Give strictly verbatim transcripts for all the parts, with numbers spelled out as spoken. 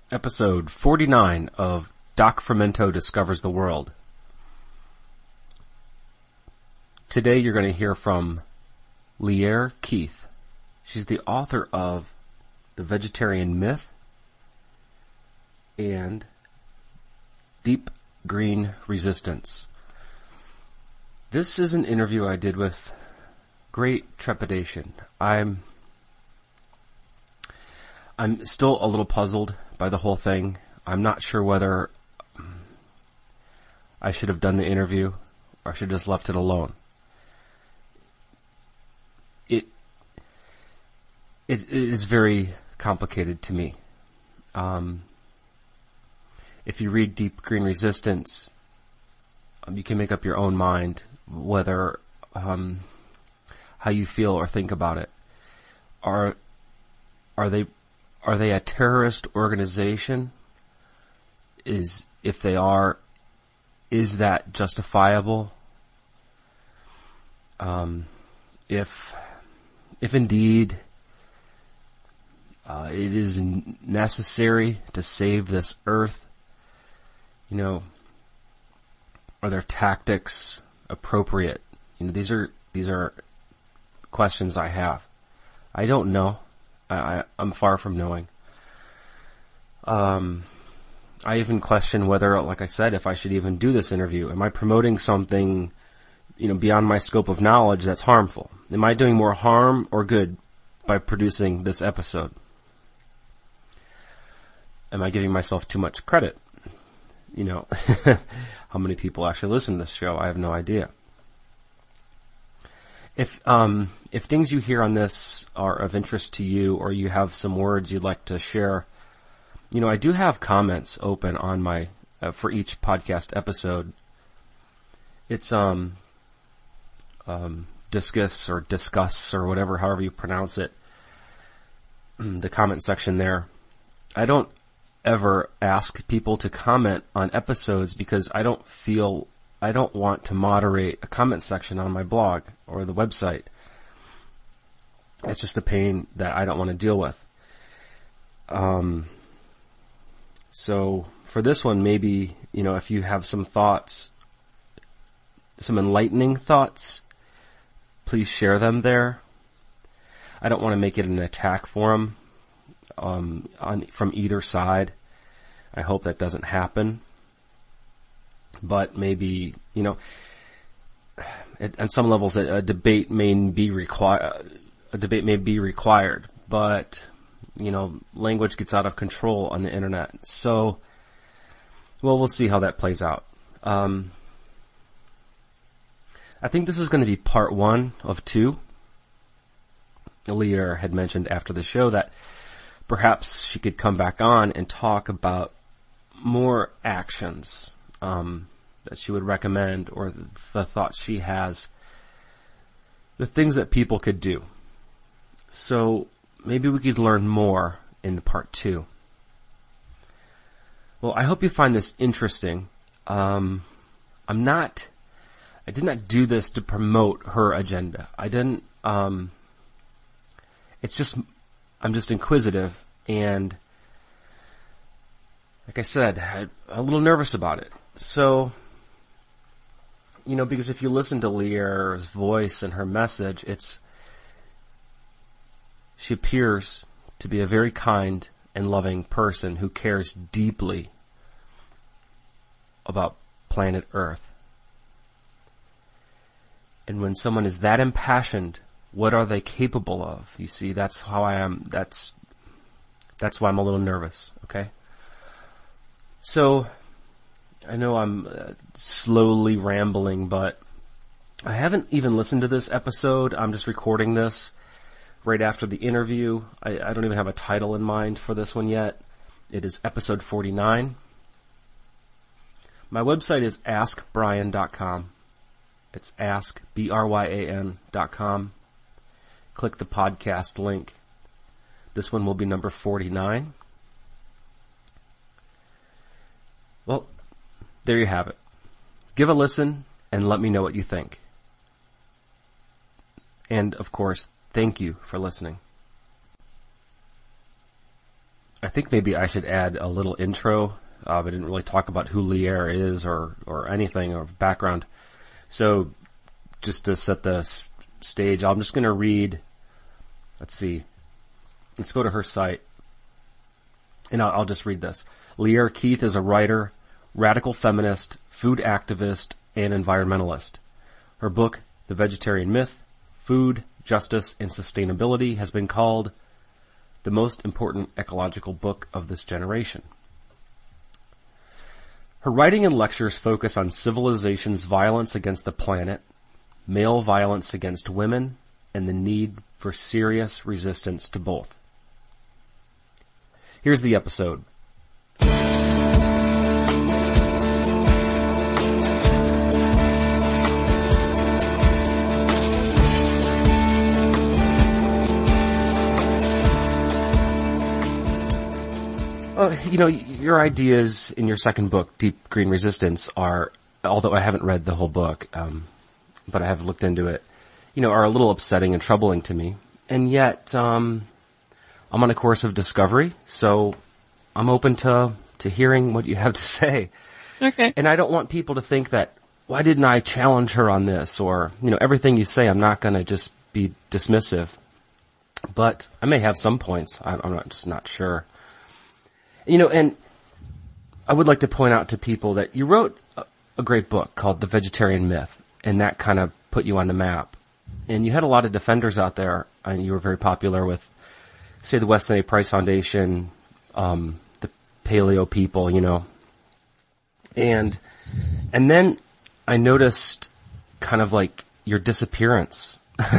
episode forty-nine of Doc Fermento Discovers the World. Today you're going to hear from Lierre Keith. She's the author of The Vegetarian Myth and Deep Green Resistance. This is an interview I did with great trepidation. I'm I'm still a little puzzled by the whole thing. I'm not sure whether I should have done the interview or I should have just left it alone. It it, it is very complicated to me. Um, if you read Deep Green Resistance, um, you can make up your own mind whether um, how you feel or think about it. Are are they Are they a terrorist organization? Is, if they are, is that justifiable? Um, if, if indeed, uh, it is necessary to save this earth, you know, are their tactics appropriate? You know, these are, these are questions I have. I don't know. I, I'm far from knowing. Um, I even question whether, like I said, if I should even do this interview. Am I promoting something, you know, beyond my scope of knowledge that's harmful? Am I doing more harm or good by producing this episode? Am I giving myself too much credit? You know, how many people actually listen to this show? I have no idea. If, um, if things you hear on this are of interest to you or you have some words you'd like to share, you know, I do have comments open on my, uh, for each podcast episode. It's, um, um, discuss or discuss or whatever, however you pronounce it, the comment section there. I don't ever ask people to comment on episodes because I don't feel I don't want to moderate a comment section on my blog or the website. It's just a pain that I don't want to deal with. Um, so for this one, maybe, you know, if you have some thoughts, some enlightening thoughts, please share them there. I don't want to make it an attack forum, um, on, from either side. I hope that doesn't happen. But maybe, you know, at, at some levels a, a debate may be required, a debate may be required, but, you know, language gets out of control on the internet. So, well, we'll see how that plays out. Um, I think this is going to be part one of two. Lierre had mentioned after the show that perhaps she could come back on and talk about more actions Um, that she would recommend, or the, the thoughts she has, the things that people could do. So maybe we could learn more in part two. Well, I hope you find this interesting. Um, I'm not, I did not do this to promote her agenda. I didn't, um, it's just, I'm just inquisitive and, like I said, I'm a little nervous about it. So, you know, because if you listen to Lierre's voice and her message, it's, she appears to be a very kind and loving person who cares deeply about planet Earth. And when someone is that impassioned, what are they capable of? You see, that's how I am, that's, that's why I'm a little nervous, okay? So, I know I'm uh, slowly rambling, but I haven't even listened to this episode. I'm just recording this right after the interview. I, I don't even have a title in mind for this one yet. It is episode forty-nine. My website is ask bryan dot com. It's ask, B R Y A N dot com. Click the podcast link. This one will be number forty-nine. Well, there you have it. Give a listen and let me know what you think. And, of course, thank you for listening. I I think maybe I should add a little intro. Uh, I didn't really talk about who Lierre is or, or anything or background. So just to set the s- stage, I'm just going to read, let's see, let's go to her site, and I'll, I'll just read this. Lierre Keith is a writer, radical feminist, food activist, and environmentalist. Her book, The Vegetarian Myth, Food, Justice, and Sustainability, has been called the most important ecological book of this generation. Her writing and lectures focus on civilization's violence against the planet, male violence against women, and the need for serious resistance to both. Here's the episode. Well, you know, your ideas in your second book, Deep Green Resistance, are, although I haven't read the whole book, um, but I have looked into it, you know, are a little upsetting and troubling to me. And yet, um, I'm on a course of discovery, so I'm open to, to hearing what you have to say. Okay. And I don't want people to think that, why didn't I challenge her on this? Or, you know, everything you say, I'm not going to just be dismissive. But I may have some points. I, I'm not, just not sure. You know, and I would like to point out to people that you wrote a, a great book called The Vegetarian Myth, and that kind of put you on the map. And you had a lot of defenders out there, and you were very popular with, say, the Weston A. Price Foundation, um, the paleo people, you know. And, and then I noticed kind of like your disappearance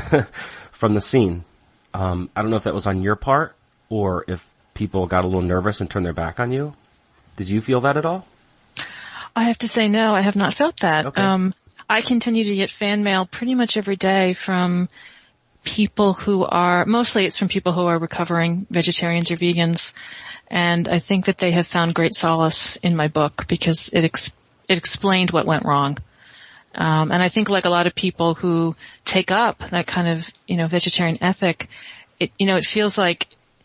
from the scene. Um, I don't know if that was on your part or if people got a little nervous and turned their back on you. Did you feel that at all? I have to say no, I have not felt that. Okay. Um, I continue to get fan mail pretty much every day from people who are, mostly it's from people who are recovering vegetarians or vegans. And I think that they have found great solace in my book because it ex- it explained what went wrong. Um, and I think like a lot of people who take up that kind of, you know, vegetarian ethic, it, you know, it feels like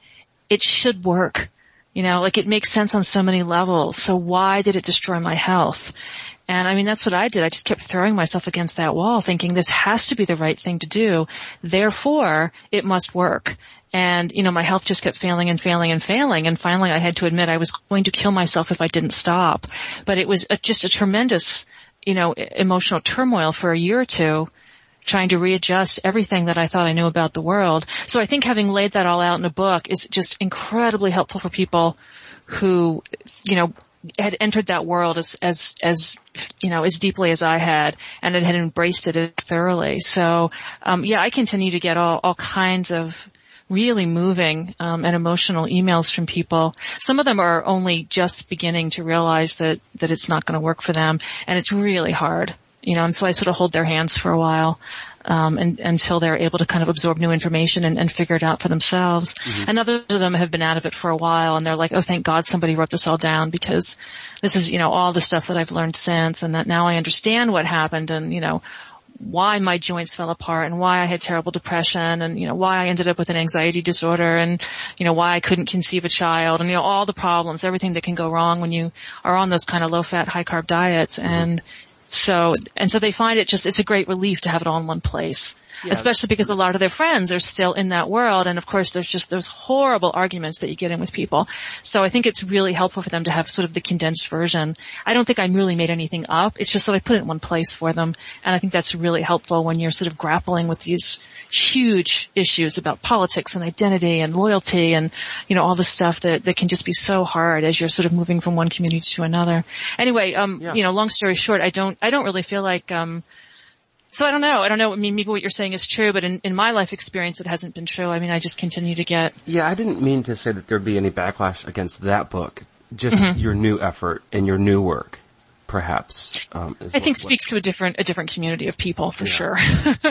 it should work. You know, like it makes sense on so many levels. So why did it destroy my health? And I mean, that's what I did. I just kept throwing myself against that wall thinking this has to be the right thing to do. Therefore, it must work. And, you know, my health just kept failing and failing and failing. And finally, I had to admit I was going to kill myself if I didn't stop. But it was a, just a tremendous, you know, emotional turmoil for a year or two, trying to readjust everything that I thought I knew about the world. So I think having laid that all out in a book is just incredibly helpful for people who, you know, had entered that world as, as, as, you know, as deeply as I had, and it had embraced it thoroughly. So, um, yeah, I continue to get all, all kinds of really moving, um, and emotional emails from people. Some of them are only just beginning to realize that, that it's not going to work for them, and it's really hard. You know, and so I sort of hold their hands for a while, um, and, until they're able to kind of absorb new information and, and figure it out for themselves. Mm-hmm. And others of them have been out of it for a while, and they're like, oh, thank God somebody wrote this all down, because this is, you know, all the stuff that I've learned since, and that now I understand what happened, and, you know, why my joints fell apart, and why I had terrible depression, and, you know, why I ended up with an anxiety disorder, and, you know, why I couldn't conceive a child, and, you know, all the problems, everything that can go wrong when you are on those kind of low-fat, high-carb diets. Mm-hmm. And So, and so they find it just, it's a great relief to have it all in one place. Yeah. Especially because a lot of their friends are still in that world. And of course there's just those horrible arguments that you get in with people. So I think it's really helpful for them to have sort of the condensed version. I don't think I really made anything up. It's just that I put it in one place for them. And I think that's really helpful when you're sort of grappling with these huge issues about politics and identity and loyalty and, you know, all the stuff that, that can just be so hard as you're sort of moving from one community to another. Anyway, um, yeah. you know, long story short, I don't, I don't really feel like, um, So I don't know. I don't know. I mean, maybe what you're saying is true, but in, in my life experience, it hasn't been true. I mean, I just continue to get... Yeah, I didn't mean to say that there'd be any backlash against that book. Just mm-hmm. your new effort and your new work, perhaps. Um, I think what, speaks to a different, a different community of people, for yeah. sure.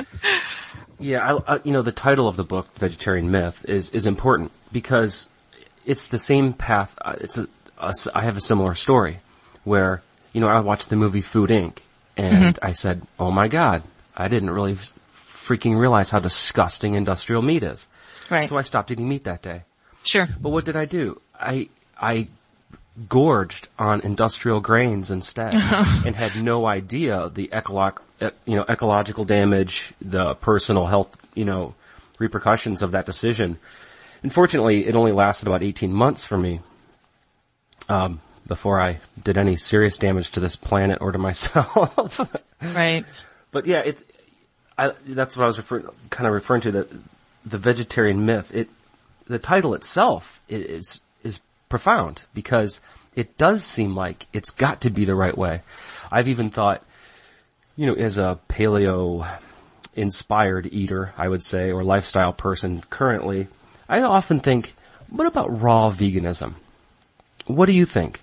yeah, I, I, you know, the title of the book, Vegetarian Myth, is, is important because it's the same path. It's a, a, I have a similar story where, you know, I watched the movie Food, Incorporated, and mm-hmm. I said, oh my God, I didn't really freaking realize how disgusting industrial meat is. Right. So I stopped eating meat that day. Sure. But what did I do? I, I gorged on industrial grains instead and had no idea the ecolo- you know, ecological damage, the personal health, you know, repercussions of that decision. Unfortunately, it only lasted about eighteen months for me, um, before I did any serious damage to this planet or to myself. Right. But yeah, it's, I, that's what I was refer- kind of referring to, the, the vegetarian myth. It, the title itself is, is profound because it does seem like it's got to be the right way. I've even thought, you know, as a paleo inspired eater, I would say, or lifestyle person currently, I often think, what about raw veganism? What do you think?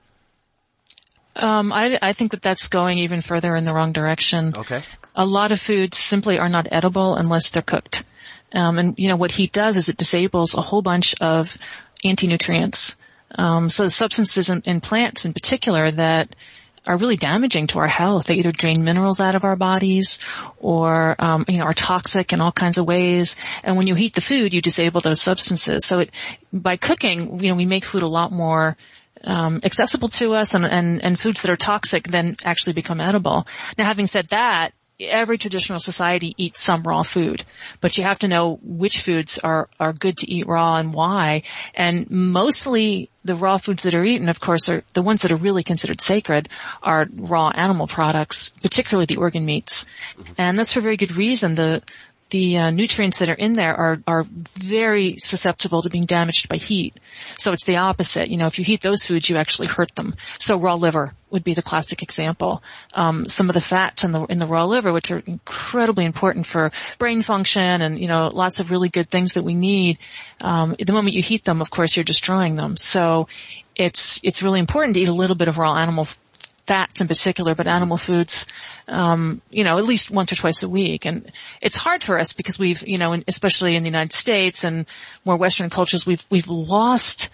Um, I, I think that that's going even further in the wrong direction. Okay. A lot of foods simply are not edible unless they're cooked. Um, and you know, what heat does is it disables a whole bunch of anti-nutrients. Um, so the substances in, in plants in particular that are really damaging to our health. They either drain minerals out of our bodies or, um, you know, are toxic in all kinds of ways. And when you heat the food, you disable those substances. So it, by cooking, you know, we make food a lot more, um, accessible to us, and, and, and foods that are toxic then actually become edible. Now, having said that, every traditional society eats some raw food, but you have to know which foods are, are good to eat raw and why. And mostly the raw foods that are eaten, of course, are the ones that are really considered sacred are raw animal products, particularly the organ meats. Mm-hmm. And that's for very good reason. The, the uh, nutrients that are in there are, are very susceptible to being damaged by heat. So it's the opposite. You know, if you heat those foods, you actually hurt them. So raw liver would be the classic example. Um, some of the fats in the, in the raw liver, which are incredibly important for brain function and, you know, lots of really good things that we need. Um, the moment you heat them, of course, you're destroying them. So it's, it's really important to eat a little bit of raw animal fats in particular, but animal foods, um, you know, at least once or twice a week. And it's hard for us because we've, you know, especially in the United States and more Western cultures, we've, we've lost,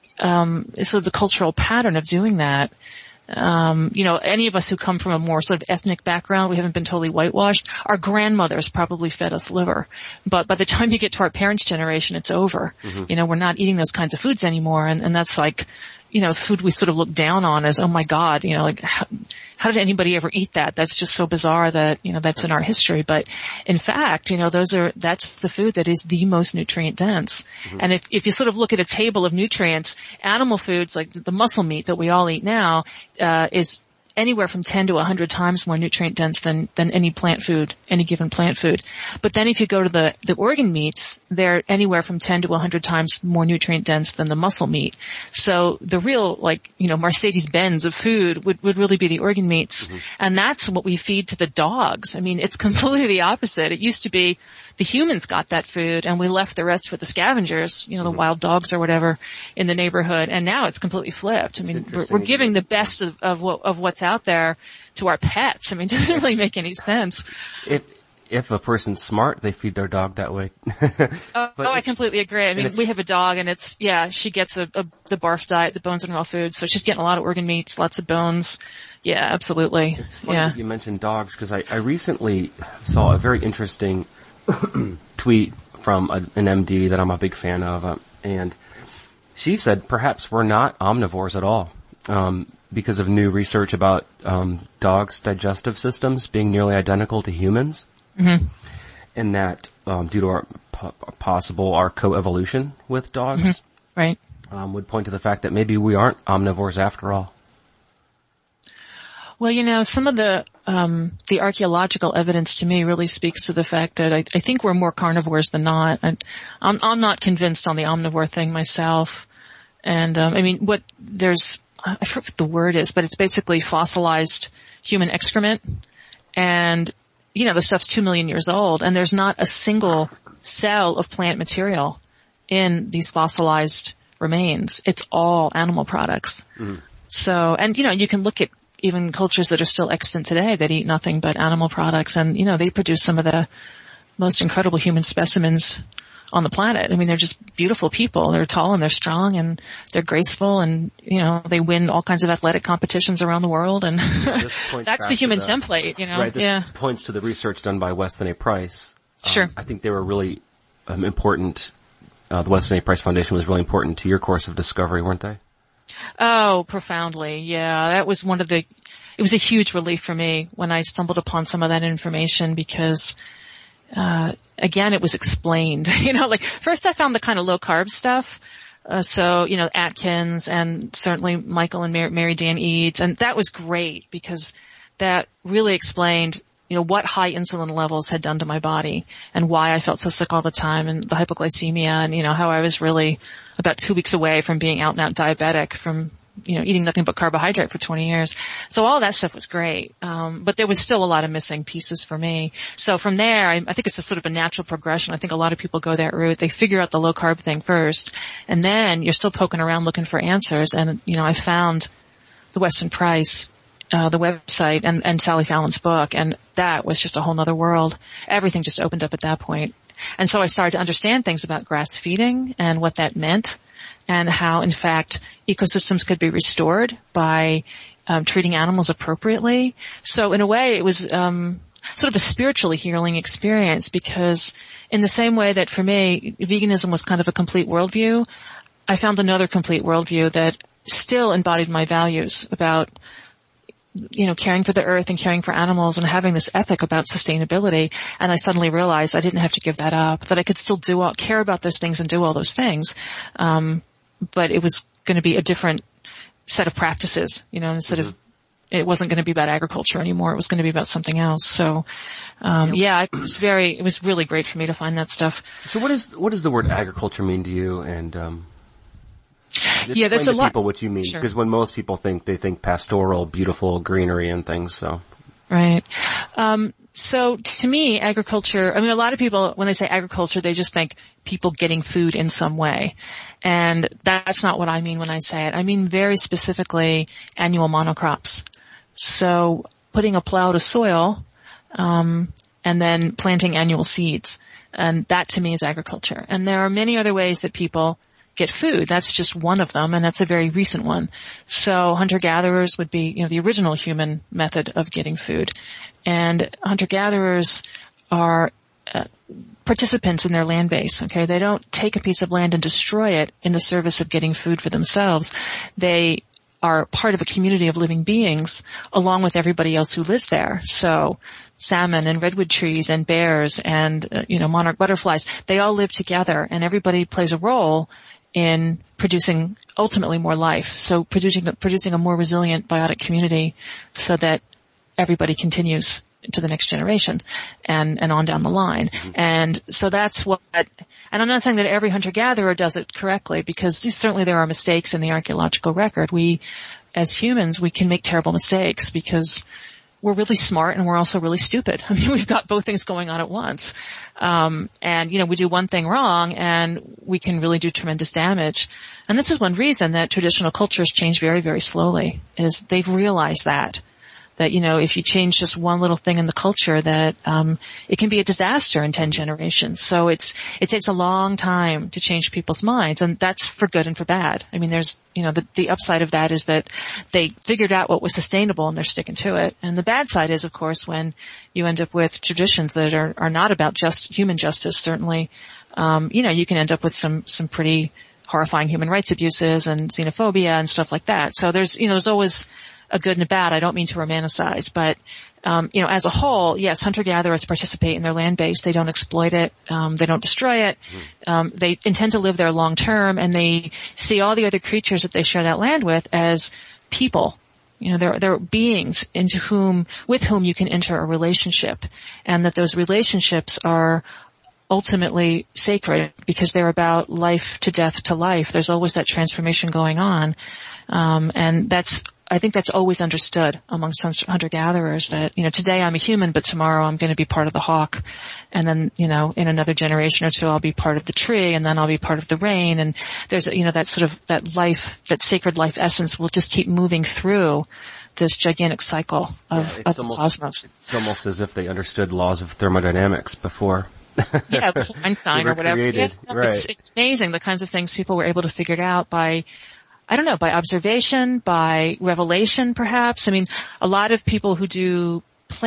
um, sort of the cultural pattern of doing that. Um, you know, any of us who come from a more sort of ethnic background, we haven't been totally whitewashed. Our grandmothers probably fed us liver. But by the time you get to our parents' generation, it's over. Mm-hmm. You know, we're not eating those kinds of foods anymore. And, and that's like, you know, food we sort of look down on as, oh my God, you know, like, how, how did anybody ever eat that? That's just so bizarre that, you know, that's in our history. But in fact, you know, those are, that's the food that is the most nutrient dense. Mm-hmm. And if, if you sort of look at a table of nutrients, animal foods, like the muscle meat that we all eat now, uh, is anywhere from ten to a hundred times more nutrient dense than, than any plant food, any given plant food. But then if you go to the, the organ meats, they're anywhere from ten to a hundred times more nutrient dense than the muscle meat. So the real, like, you know, Mercedes-Benz of food would, would really be the organ meats. Mm-hmm. And that's what we feed to the dogs. I mean, it's completely the opposite. It used to be the humans got that food and we left the rest for the scavengers, you know, the mm-hmm. wild dogs or whatever in the neighborhood. And now it's completely flipped. I mean, we're, we're giving the best of, of what, of what's out there to our pets. I mean, it doesn't really make any sense. If, if a person's smart, they feed their dog that way. oh, oh I completely agree. I mean, we have a dog and it's, yeah, she gets a, a, the barf diet, the bones and raw food. So she's getting a lot of organ meats, lots of bones. Yeah, absolutely. It's funny yeah. that you mentioned dogs because I, I recently saw a very interesting tweet from a, an M D that I'm a big fan of. Uh, and she said perhaps we're not omnivores at all. Um, because of new research about um, dogs' digestive systems being nearly identical to humans, mm-hmm. and that um, due to our po- possible our coevolution with dogs, mm-hmm. right, um, would point to the fact that maybe we aren't omnivores after all. Well, you know, some of the um, the archaeological evidence to me really speaks to the fact that I, I think we're more carnivores than not. And I'm, I'm not convinced on the omnivore thing myself. And um, I mean, what there's I forget what the word is, but it's basically fossilized human excrement. And, you know, the stuff's two million years old, and there's not a single cell of plant material in these fossilized remains. It's all animal products. Mm. So, and, you know, you can look at even cultures that are still extant today that eat nothing but animal products, and, you know, they produce some of the most incredible human specimens on the planet. I mean, they're just beautiful people. They're tall and they're strong and they're graceful and, you know, they win all kinds of athletic competitions around the world. And that's the human the, template, you know. Right. This yeah. points to the research done by Weston A. Price. Sure. Um, I think they were really um, important uh, the Weston A. Price Foundation was really important to your course of discovery, weren't they? Oh, profoundly. Yeah, that was one of the, it was a huge relief for me when I stumbled upon some of that information because, uh, again, it was explained, you know, like first I found the kind of low carb stuff. Uh, so, you know, Atkins and certainly Michael and Mary, Mary Dan Eads. And that was great because that really explained, you know, what high insulin levels had done to my body and why I felt so sick all the time and the hypoglycemia and, you know, how I was really about two weeks away from being out and out diabetic from, you know, eating nothing but carbohydrate for twenty years. So all that stuff was great. Um, but there was still a lot of missing pieces for me. So from there, I, I think it's a sort of a natural progression. I think a lot of people go that route. They figure out the low carb thing first and then you're still poking around looking for answers. And, you know, I found the Weston Price, uh, the website and, and Sally Fallon's book. And that was just a whole nother world. Everything just opened up at that point. And so I started to understand things about grass feeding and what that meant and how, in fact, ecosystems could be restored by um, treating animals appropriately. So in a way, it was um, sort of a spiritually healing experience because in the same way that for me, veganism was kind of a complete worldview, I found another complete worldview that still embodied my values about you know, caring for the earth and caring for animals and having this ethic about sustainability. And I suddenly realized I didn't have to give that up, that I could still do all, care about those things and do all those things. Um, but it was going to be a different set of practices, you know, instead mm-hmm. of, it wasn't going to be about agriculture anymore. It was going to be about something else. So, um, yeah, it was very, it was really great for me to find that stuff. So what is, what does the word agriculture mean to you? And, um, yeah, that's a lot. People what you mean, sure. Because when most people think, they think pastoral, beautiful greenery and things, so. Right. Um, so to me, agriculture, I mean, a lot of people, when they say agriculture, they just think people getting food in some way. And that's not what I mean when I say it. I mean very specifically annual monocrops. So putting a plow to soil, um, and then planting annual seeds. And that to me is agriculture. And there are many other ways that people get food. That's just one of them, and that's a very recent one. So hunter-gatherers would be, you know, the original human method of getting food. And hunter-gatherers are uh, participants in their land base, okay? They don't take a piece of land and destroy it in the service of getting food for themselves. They are part of a community of living beings along with everybody else who lives there. So salmon and redwood trees and bears and, uh, you know, monarch butterflies, they all live together and everybody plays a role in producing ultimately more life. So producing, producing a more resilient biotic community so that everybody continues to the next generation and, and on down the line. Mm-hmm. And so that's what, and I'm not saying that every hunter-gatherer does it correctly because certainly there are mistakes in the archaeological record. We, as humans, we can make terrible mistakes because we're really smart and we're also really stupid. I mean, we've got both things going on at once. Um, and, you know, we do one thing wrong and we can really do tremendous damage. And this is one reason that traditional cultures change very, very slowly, is they've realized that. That, you know, if you change just one little thing in the culture, that um it can be a disaster in ten generations. So it's it takes a long time to change people's minds, and that's for good and for bad. I mean, there's, you know, the the upside of that is that they figured out what was sustainable and they're sticking to it. And the bad side is, of course, when you end up with traditions that are are not about just human justice. Certainly, um, you know, you can end up with some some pretty horrifying human rights abuses and xenophobia and stuff like that. So there's, you know, there's always a good and a bad. I don't mean to romanticize, but, um, you know, as a whole, yes, hunter-gatherers participate in their land base. They don't exploit it. Um, they don't destroy it. Um, they intend to live there long term, and they see all the other creatures that they share that land with as people. You know, they're, they're beings into whom, with whom you can enter a relationship, and that those relationships are ultimately sacred because they're about life to death to life. There's always that transformation going on. Um, and that's, I think that's always understood amongst hunter-gatherers that, you know, today I'm a human, but tomorrow I'm going to be part of the hawk. And then, you know, in another generation or two, I'll be part of the tree, and then I'll be part of the rain. And there's, you know, that sort of, that life, that sacred life essence will just keep moving through this gigantic cycle of, yeah, of the almost, cosmos. It's almost as if they understood laws of thermodynamics before. Yeah, before Einstein or whatever. Yeah, right. it's, it's amazing the kinds of things people were able to figure out by, I don't know, by observation, by revelation perhaps. I mean, a lot of people who do plant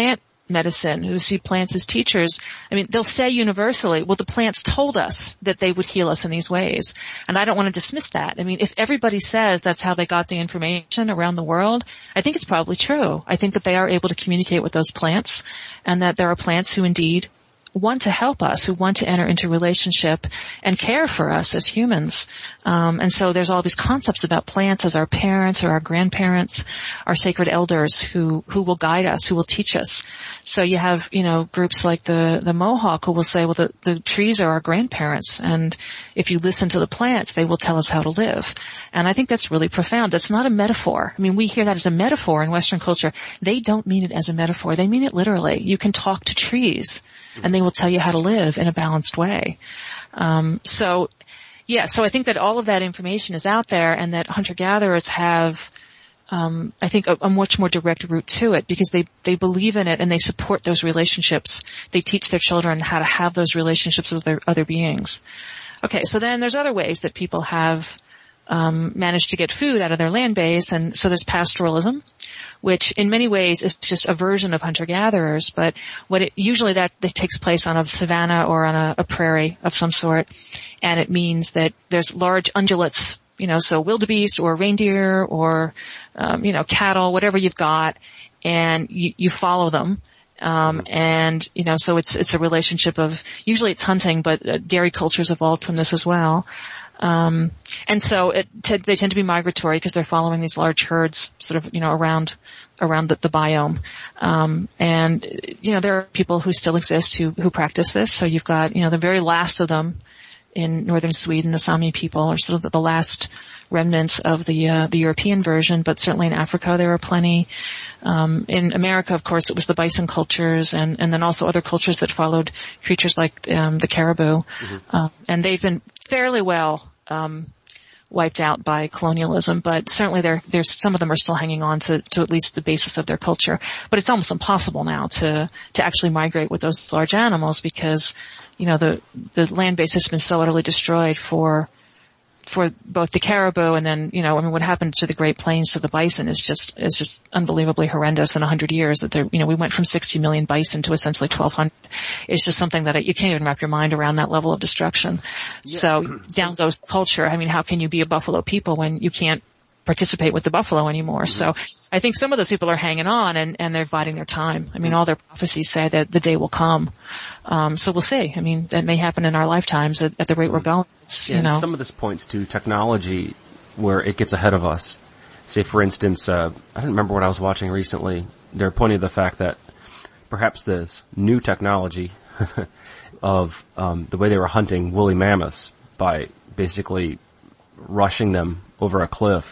medicine, who see plants as teachers, I mean, they'll say universally, well, the plants told us that they would heal us in these ways. And I don't want to dismiss that. I mean, if everybody says that's how they got the information around the world, I think it's probably true. I think that they are able to communicate with those plants, and that there are plants who indeed want to help us, who want to enter into relationship and care for us as humans. Um, and so there's all these concepts about plants as our parents or our grandparents, our sacred elders who, who will guide us, who will teach us. So you have, you know, groups like the, the Mohawk who will say, well, the, the trees are our grandparents. And if you listen to the plants, they will tell us how to live. And I think that's really profound. That's not a metaphor. I mean, we hear that as a metaphor in Western culture. They don't mean it as a metaphor. They mean it literally. You can talk to trees, and they will tell you how to live in a balanced way. Um, so, yeah, so I think that all of that information is out there, and that hunter-gatherers have, um, I think, a, a much more direct route to it, because they, they believe in it and they support those relationships. They teach their children how to have those relationships with their other beings. Okay, so then there's other ways that people have um, managed to get food out of their land base, and so there's pastoralism, which in many ways is just a version of hunter-gatherers, but what it, usually that, that takes place on a savanna or on a, a prairie of some sort, and it means that there's large ungulates, you know, so wildebeest or reindeer or, um, you know, cattle, whatever you've got, and you, you follow them. Um, and, you know, so it's, it's a relationship of, usually it's hunting, but uh, dairy cultures evolved from this as well. Um, and so it, t- they tend to be migratory because they're following these large herds sort of, you know, around, around the, the biome. Um, and, you know, there are people who still exist who, who practice this. So you've got, you know, the very last of them in northern Sweden, the Sami people are sort of the, the last remnants of the, uh, the European version, but certainly in Africa there are plenty. Um, in America, of course, it was the bison cultures, and, and then also other cultures that followed creatures like, um, the caribou. Mm-hmm. Uh, and they've been fairly well, um, wiped out by colonialism, but certainly there, there's, some of them are still hanging on to, to at least the basis of their culture. But it's almost impossible now to, to actually migrate with those large animals because, you know, the, the land base has been so utterly destroyed for, for both the caribou and then, you know, I mean, what happened to the Great Plains to the bison is just, is just unbelievably horrendous in a hundred years that there, you know, we went from sixty million bison to essentially twelve hundred. It's just something that you can't even wrap your mind around, that level of destruction. Yeah. So down goes culture. I mean, how can you be a buffalo people when you can't participate with the buffalo anymore? Mm-hmm. So I think some of those people are hanging on and, and they're biding their time. I mean, all their prophecies say that the day will come. Um, so we'll see. I mean, that may happen in our lifetimes at, at the rate we're going. Yeah, you know. Some of this points to technology where it gets ahead of us. Say, for instance, uh, I don't remember what I was watching recently. They're pointing to the fact that perhaps this new technology of um, the way they were hunting woolly mammoths by basically rushing them over a cliff.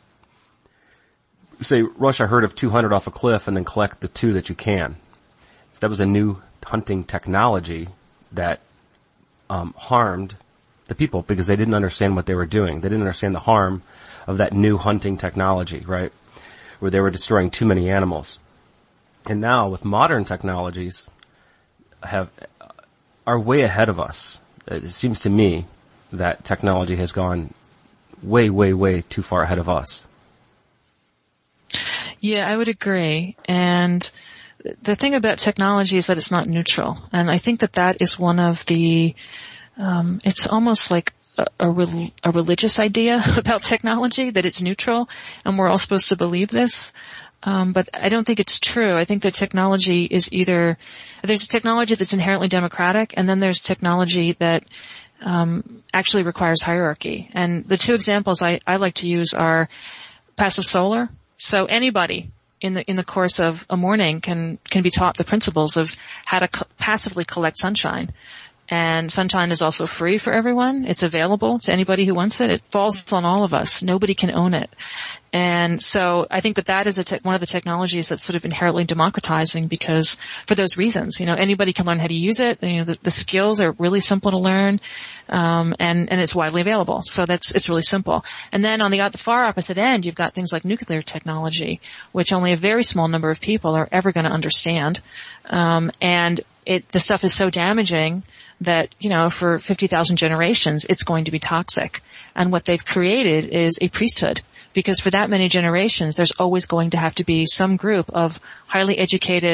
Say, rush a herd of two hundred off a cliff and then collect the two that you can. So that was a new hunting technology that um, harmed the people because they didn't understand what they were doing. They didn't understand the harm of that new hunting technology, right? Where they were destroying too many animals. And now with modern technologies have are way ahead of us. It seems to me that technology has gone way, way, way too far ahead of us. Yeah, I would agree. And the thing about technology is that it's not neutral. And I think that that is one of the, um, it's almost like a, a, re- a religious idea about technology, that it's neutral and we're all supposed to believe this. Um, but I don't think it's true. I think that technology is either, there's technology that's inherently democratic and then there's technology that, um, actually requires hierarchy. And the two examples I, I like to use are passive solar. So anybody in the in the course of a morning can can be taught the principles of how to co- passively collect sunshine. And sunshine is also free for everyone. It's available to anybody who wants it. It falls on all of us. Nobody can own it. And so I think that that is a te- one of the technologies that's sort of inherently democratizing because for those reasons, you know, anybody can learn how to use it. You know, the, the skills are really simple to learn, um, and, and it's widely available. So that's, it's really simple. And then on the, the far opposite end, you've got things like nuclear technology, which only a very small number of people are ever going to understand. Um, and it, the stuff is so damaging that, you know, for fifty thousand generations, it's going to be toxic. And what they've created is a priesthood. Because for that many generations, there's always going to have to be some group of highly educated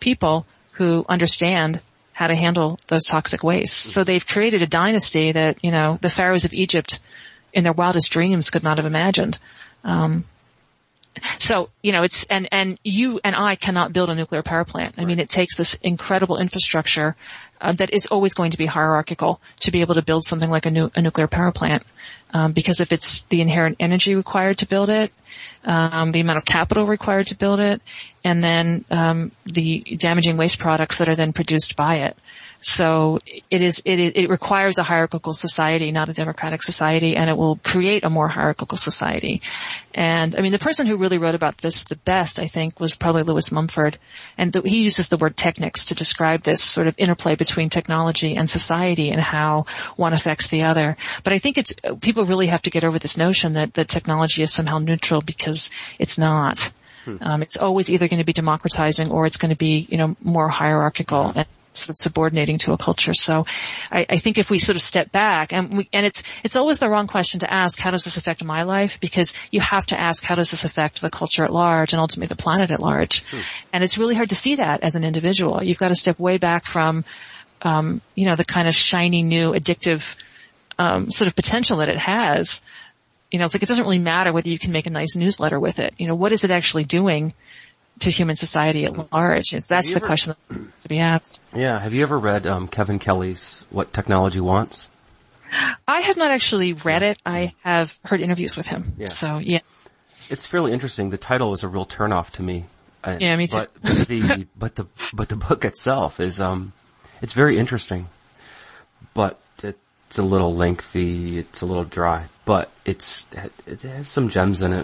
people who understand how to handle those toxic wastes. So they've created a dynasty that, you know, the pharaohs of Egypt in their wildest dreams could not have imagined. Um, so, you know, it's, and, and you and I cannot build a nuclear power plant. I mean, it takes this incredible infrastructure uh, that is always going to be hierarchical to be able to build something like a, nu- a nuclear power plant. Um, because if it's the inherent energy required to build it, um, the amount of capital required to build it, and then um, the damaging waste products that are then produced by it. So it is, it, it requires a hierarchical society, not a democratic society, and it will create a more hierarchical society. And I mean, the person who really wrote about this the best, I think, was probably Lewis Mumford. And the, he uses the word technics to describe this sort of interplay between technology and society and how one affects the other. But I think it's, people really have to get over this notion that, that technology is somehow neutral, because it's not. Hmm. Um, it's always either going to be democratizing or it's going to be, you know, more hierarchical and sort of subordinating to a culture. So I, I think if we sort of step back, and we, and it's, it's always the wrong question to ask, how does this affect my life? Because you have to ask, how does this affect the culture at large and ultimately the planet at large? Hmm. And it's really hard to see that as an individual. You've got to step way back from, um, you know, the kind of shiny, new, addictive, um, sort of potential that it has. You know, it's like, it doesn't really matter whether you can make a nice newsletter with it. You know, what is it actually doing to human society at large? It's, that's the ever, question that needs to be asked. Yeah. Have you ever read um, Kevin Kelly's What Technology Wants? I have not actually read it. I have heard interviews with him. Yeah. So, yeah. It's fairly interesting. The title is a real turnoff to me. I, yeah, me too. But, but the but the but the book itself is um, it's very interesting, but it's a little lengthy. It's a little dry, but it's it has some gems in it.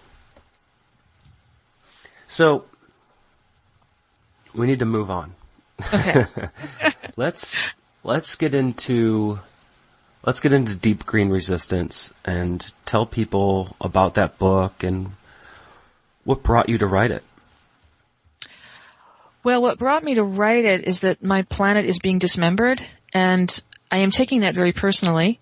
So, we need to move on. Okay. let's, let's get into, let's get into Deep Green Resistance and tell people about that book and what brought you to write it. Well, what brought me to write it is that my planet is being dismembered, and I am taking that very personally.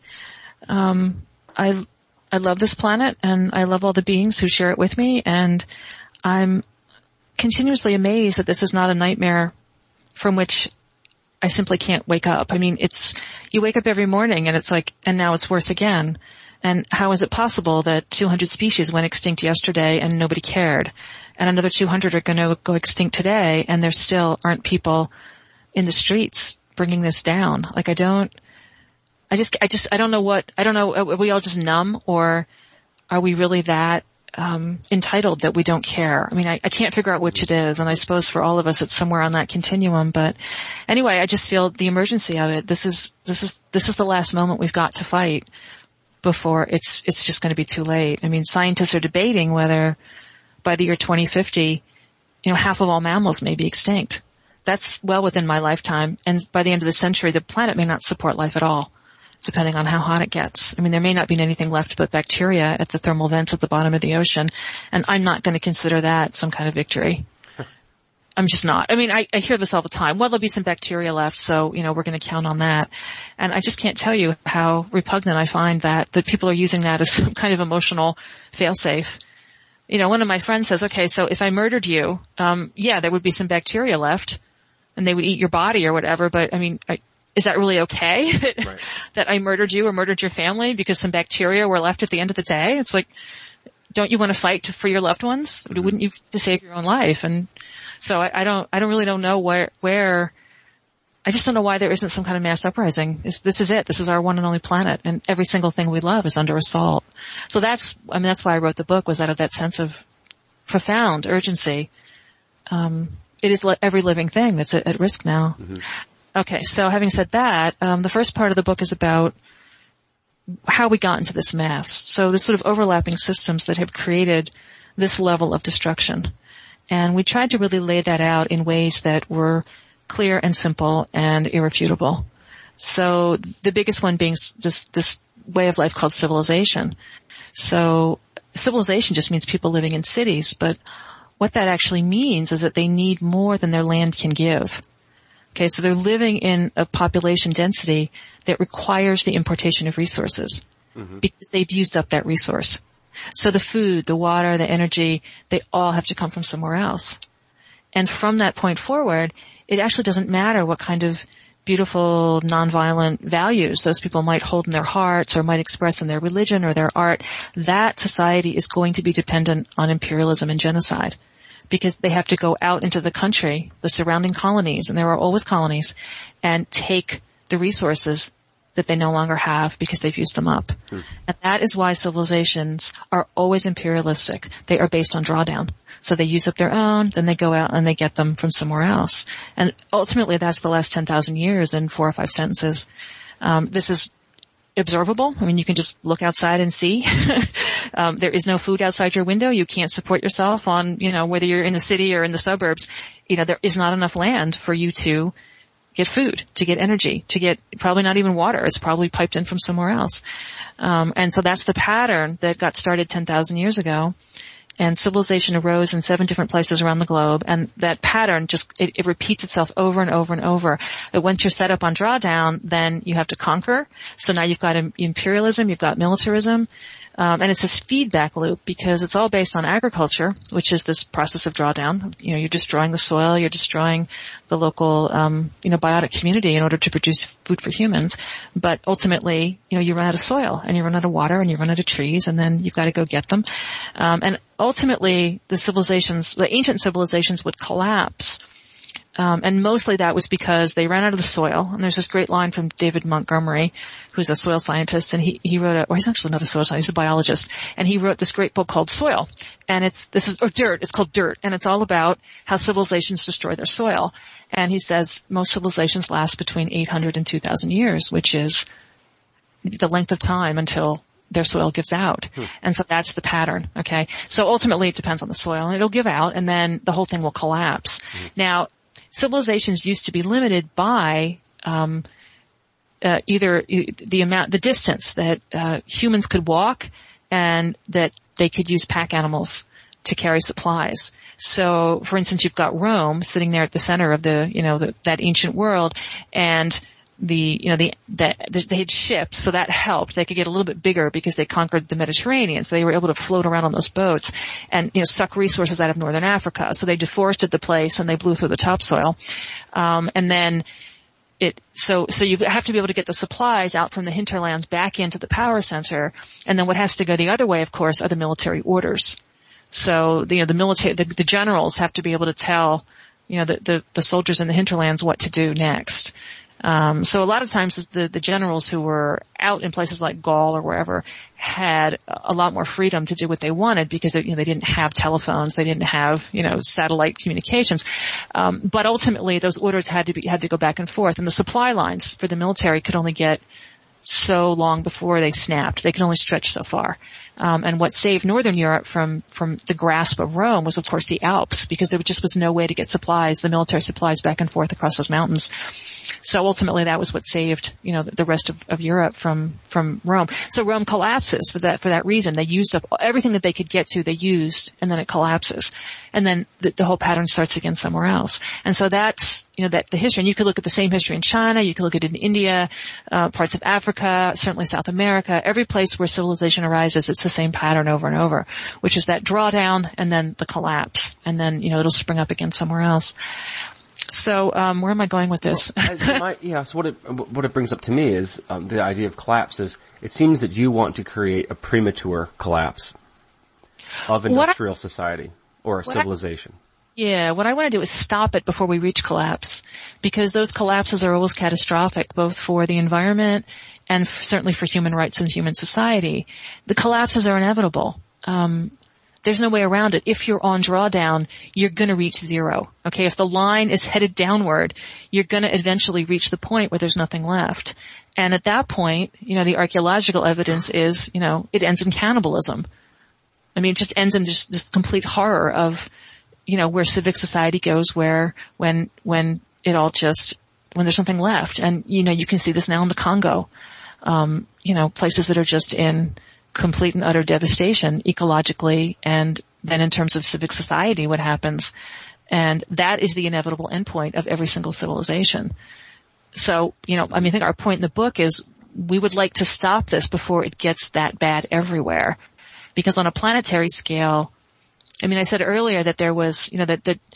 Um, I, I love this planet, and I love all the beings who share it with me, and I'm continuously amazed that this is not a nightmare from which I simply can't wake up. I mean, it's, you wake up every morning and it's like, and now it's worse again. And how is it possible that two hundred species went extinct yesterday and nobody cared? And another two hundred are going to go extinct today, and there still aren't people in the streets bringing this down. Like, I don't, I just, I just, I don't know what, I don't know, are we all just numb, or are we really that Um, entitled that we don't care? I mean, I, I can't figure out which it is, and I suppose for all of us it's somewhere on that continuum. But anyway, I just feel the emergency of it. This is, this is, this is the last moment we've got to fight before it's, it's just going to be too late. I mean, scientists are debating whether by the year twenty fifty, you know, half of all mammals may be extinct. That's well within my lifetime, and by the end of the century, the planet may not support life at all, depending on how hot it gets. I mean, there may not be anything left but bacteria at the thermal vents at the bottom of the ocean, and I'm not going to consider that some kind of victory. I'm just not. I mean, I, I hear this all the time. Well, there'll be some bacteria left, so, you know, we're going to count on that. And I just can't tell you how repugnant I find that, that people are using that as some kind of emotional fail-safe. You know, one of my friends says, okay, so if I murdered you, um, yeah, there would be some bacteria left, and they would eat your body or whatever, but I mean, I, is that really okay that, right. that I murdered you or murdered your family because some bacteria were left at the end of the day? It's like, don't you want to fight to, for your loved ones? Mm-hmm. Wouldn't you to save your own life? And so I, I don't, I don't really don't know where, where, I just don't know why there isn't some kind of mass uprising. It's, this is it. This is our one and only planet, and every single thing we love is under assault. So that's, I mean, that's why I wrote the book, was out of that sense of profound urgency. Um, it is li- every living thing that's at, at risk now. Mm-hmm. Okay, so having said that, um, the first part of the book is about how we got into this mess. So the sort of overlapping systems that have created this level of destruction. And we tried to really lay that out in ways that were clear and simple and irrefutable. So the biggest one being this, this way of life called civilization. So civilization just means people living in cities, but what that actually means is that they need more than their land can give. Okay, so they're living in a population density that requires the importation of resources mm-hmm. because they've used up that resource. So the food, the water, the energy, they all have to come from somewhere else. And from that point forward, it actually doesn't matter what kind of beautiful, nonviolent values those people might hold in their hearts or might express in their religion or their art. That society is going to be dependent on imperialism and genocide, because they have to go out into the country, the surrounding colonies, and there are always colonies, and take the resources that they no longer have because they've used them up. Hmm. And that is why civilizations are always imperialistic. They are based on drawdown. So they use up their own, then they go out and they get them from somewhere else. And ultimately that's the last ten thousand years in four or five sentences. Um, this is observable. I mean, you can just look outside and see. um, there is no food outside your window. You can't support yourself on, you know, whether you're in the city or in the suburbs. You know, there is not enough land for you to get food, to get energy, to get probably not even water. It's probably piped in from somewhere else. Um, and so that's the pattern that got started ten thousand years ago. And civilization arose in seven different places around the globe. And that pattern just, it, it repeats itself over and over and over. But once you're set up on drawdown, then you have to conquer. So now you've got imperialism, you've got militarism. Um, and it's this feedback loop because it's all based on agriculture, which is this process of drawdown. You know, you're destroying the soil, you're destroying the local, um, you know, biotic community in order to produce food for humans. But ultimately, you know, you run out of soil and you run out of water and you run out of trees and then you've got to go get them. Um, and ultimately the civilizations, the ancient civilizations would collapse. Um, and mostly that was because they ran out of the soil. And there's this great line from David Montgomery, who's a soil scientist, and he, he wrote a, or he's actually not a soil scientist, he's a biologist, and he wrote this great book called Soil. And it's, this is, or Dirt, it's called Dirt, and it's all about how civilizations destroy their soil. And he says most civilizations last between eight hundred and two thousand years, which is the length of time until their soil gives out. Hmm. And so that's the pattern, okay? So ultimately it depends on the soil, and it'll give out, and then the whole thing will collapse. Hmm. Now, civilizations used to be limited by um uh, either the amount, the distance that uh humans could walk, and that they could use pack animals to carry supplies. So, for instance, you've got Rome sitting there at the center of the, you know, the, that ancient world, and the, you know, the, the, they had ships, so that helped. They could get a little bit bigger because they conquered the Mediterranean, so they were able to float around on those boats and, you know, suck resources out of northern Africa. So they deforested the place and they blew through the topsoil. Um, and then it, so, so you have to be able to get the supplies out from the hinterlands back into the power center. And then what has to go the other way, of course, are the military orders. So, the, you know, the military, the, the generals have to be able to tell, you know, the, the, the soldiers in the hinterlands what to do next. Um, so a lot of times the, the generals who were out in places like Gaul or wherever had a lot more freedom to do what they wanted because they, you know, they didn't have telephones, they didn't have, you know, satellite communications. Um, but ultimately those orders had to be, had to go back and forth, and the supply lines for the military could only get so long before they snapped. They could only stretch so far. Um, and what saved Northern Europe from, from the grasp of Rome was, of course, the Alps, because there just was no way to get supplies, the military supplies back and forth across those mountains. So ultimately that was what saved, you know, the rest of, of Europe from, from Rome. So Rome collapses for that, for that reason. They used up everything that they could get to, they used, and then it collapses. And then the, the whole pattern starts again somewhere else. And so that's, you know, that the history, and you could look at the same history in China, you could look at it in India, uh, parts of Africa, certainly South America, every place where civilization arises, it's the same pattern over and over, which is that drawdown and then the collapse, and then, you know, it'll spring up again somewhere else. So, um, where am I going with this? Well, I, my, yeah, so what it, what it brings up to me is, um, the idea of collapse is, it seems that you want to create a premature collapse of industrial I, society or a civilization. I, yeah, what I want to do is stop it before we reach collapse, because those collapses are always catastrophic, both for the environment and f- certainly for human rights and human society. The collapses are inevitable. Um, There's no way around it. If you're on drawdown, you're going to reach zero. Okay, if the line is headed downward, you're going to eventually reach the point where there's nothing left. And at that point, you know, the archaeological evidence is, you know, it ends in cannibalism. I mean, it just ends in just this complete horror of, you know, where civic society goes, where when when it all just, when there's nothing left. And, you know, you can see this now in the Congo. Um, you know, places that are just in complete and utter devastation ecologically, and then in terms of civic society, what happens. And that is the inevitable endpoint of every single civilization. So, you know, I mean, I think our point in the book is we would like to stop this before it gets that bad everywhere. Because on a planetary scale, I mean, I said earlier that there was, you know, that, that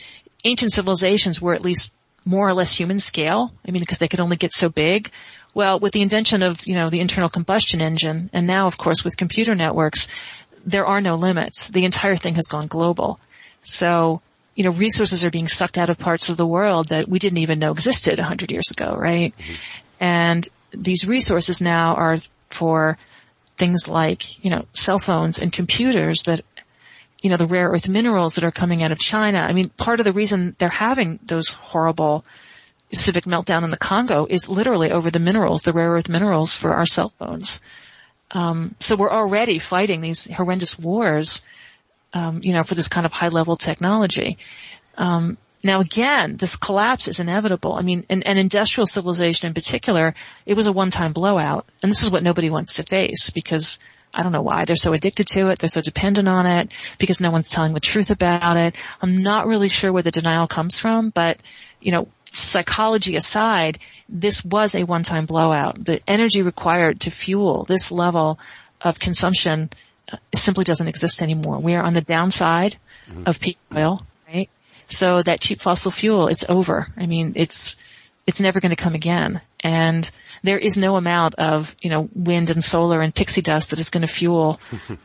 ancient civilizations were at least more or less human scale. I mean, because they could only get so big. Well, with the invention of, you know, the internal combustion engine, and now, of course, with computer networks, there are no limits. The entire thing has gone global. So, you know, resources are being sucked out of parts of the world that we didn't even know existed a hundred years ago, right? Mm-hmm. And these resources now are for things like, you know, cell phones and computers that, you know, the rare earth minerals that are coming out of China. I mean, part of the reason they're having those horrible civic meltdown in the Congo is literally over the minerals, the rare earth minerals for our cell phones. Um, so we're already fighting these horrendous wars, um, you know, for this kind of high level technology. Um, now again, this collapse is inevitable. I mean, and, and industrial civilization in particular, it was a one-time blowout. And this is what nobody wants to face because I don't know why. They're so addicted to it. They're so dependent on it because no one's telling the truth about it. I'm not really sure where the denial comes from, but, you know, psychology aside, this was a one-time blowout. The energy required to fuel this level of consumption uh, simply doesn't exist anymore. We are on the downside mm-hmm. of peak oil, right? So that cheap fossil fuel, it's over. I mean, it's, it's never going to come again. And there is no amount of, you know, wind and solar and pixie dust that is going to fuel.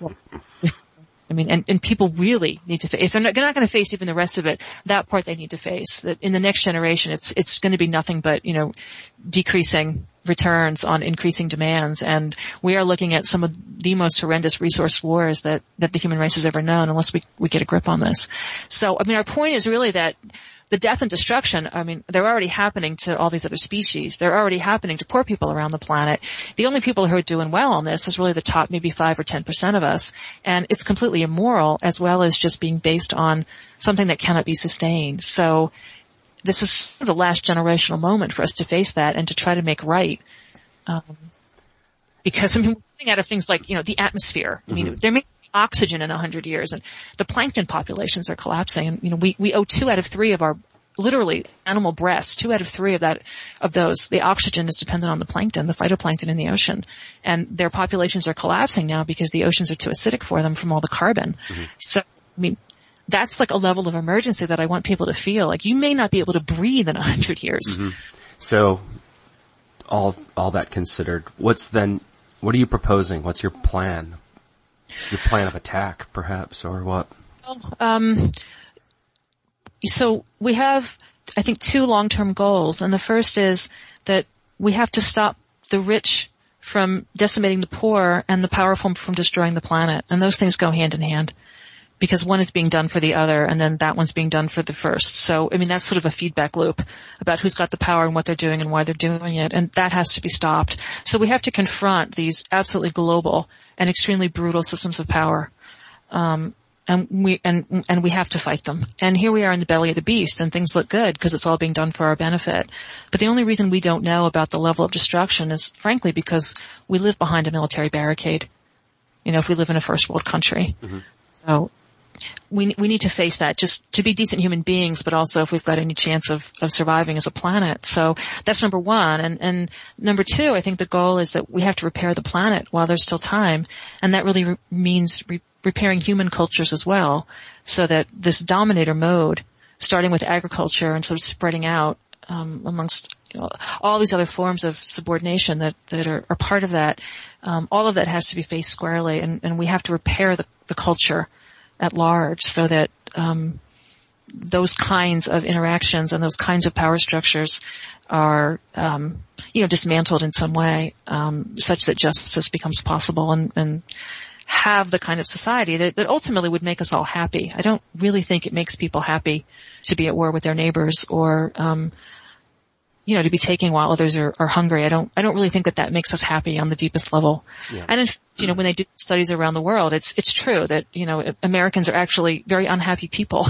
I mean, and, and people really need to face, if they're not, they're not going to face even the rest of it, that part they need to face. That in the next generation, it's, it's going to be nothing but, you know, decreasing returns on increasing demands. And we are looking at some of the most horrendous resource wars that, that the human race has ever known unless we, we get a grip on this. So, I mean, our point is really that the death and destruction, I mean, they're already happening to all these other species. They're already happening to poor people around the planet. The only people who are doing well on this is really the top maybe five or ten percent of us. And it's completely immoral as well as just being based on something that cannot be sustained. So this is the last generational moment for us to face that and to try to make right. Um, because I mean, we're looking at things like, you know, the atmosphere. I mean, mm-hmm. there may oxygen in a hundred years and the plankton populations are collapsing. And, you know, we, we owe two out of three of our, literally animal breaths, two out of three of that, of those, the oxygen is dependent on the plankton, the phytoplankton in the ocean. And their populations are collapsing now because the oceans are too acidic for them from all the carbon. Mm-hmm. So, I mean, that's like a level of emergency that I want people to feel. Like you may not be able to breathe in a hundred years. Mm-hmm. So, all, all that considered, what's then, what are you proposing? What's your plan? Your plan of attack, perhaps, or what? Well, um, so we have, I think, two long-term goals. And the first is that we have to stop the rich from decimating the poor and the powerful from destroying the planet. And those things go hand in hand because one is being done for the other and then that one's being done for the first. So, I mean, that's sort of a feedback loop about who's got the power and what they're doing and why they're doing it. And that has to be stopped. So we have to confront these absolutely global and extremely brutal systems of power. Um, and we, and, and we have to fight them. And here we are in the belly of the beast and things look good because it's all being done for our benefit. But the only reason we don't know about the level of destruction is frankly because we live behind a military barricade. You know, if we live in a first world country. Mm-hmm. So we, we need to face that just to be decent human beings, but also if we've got any chance of, of surviving as a planet. So that's number one. And, and number two, I think the goal is that we have to repair the planet while there's still time. And that really re- means re- repairing human cultures as well, so that this dominator mode, starting with agriculture and sort of spreading out, um, amongst, you know, all these other forms of subordination that, that are, are part of that, um, all of that has to be faced squarely. And, and we have to repair the, the culture at large so that, um, those kinds of interactions and those kinds of power structures are, um, you know, dismantled in some way, um, such that justice becomes possible and, and have the kind of society that, that ultimately would make us all happy. I don't really think it makes people happy to be at war with their neighbors or, um, you know, to be taking while others are, are hungry. I don't, I don't really think that that makes us happy on the deepest level. Yeah. And in, you know, when they do studies around the world, it's, it's true that, you know, Americans are actually very unhappy people.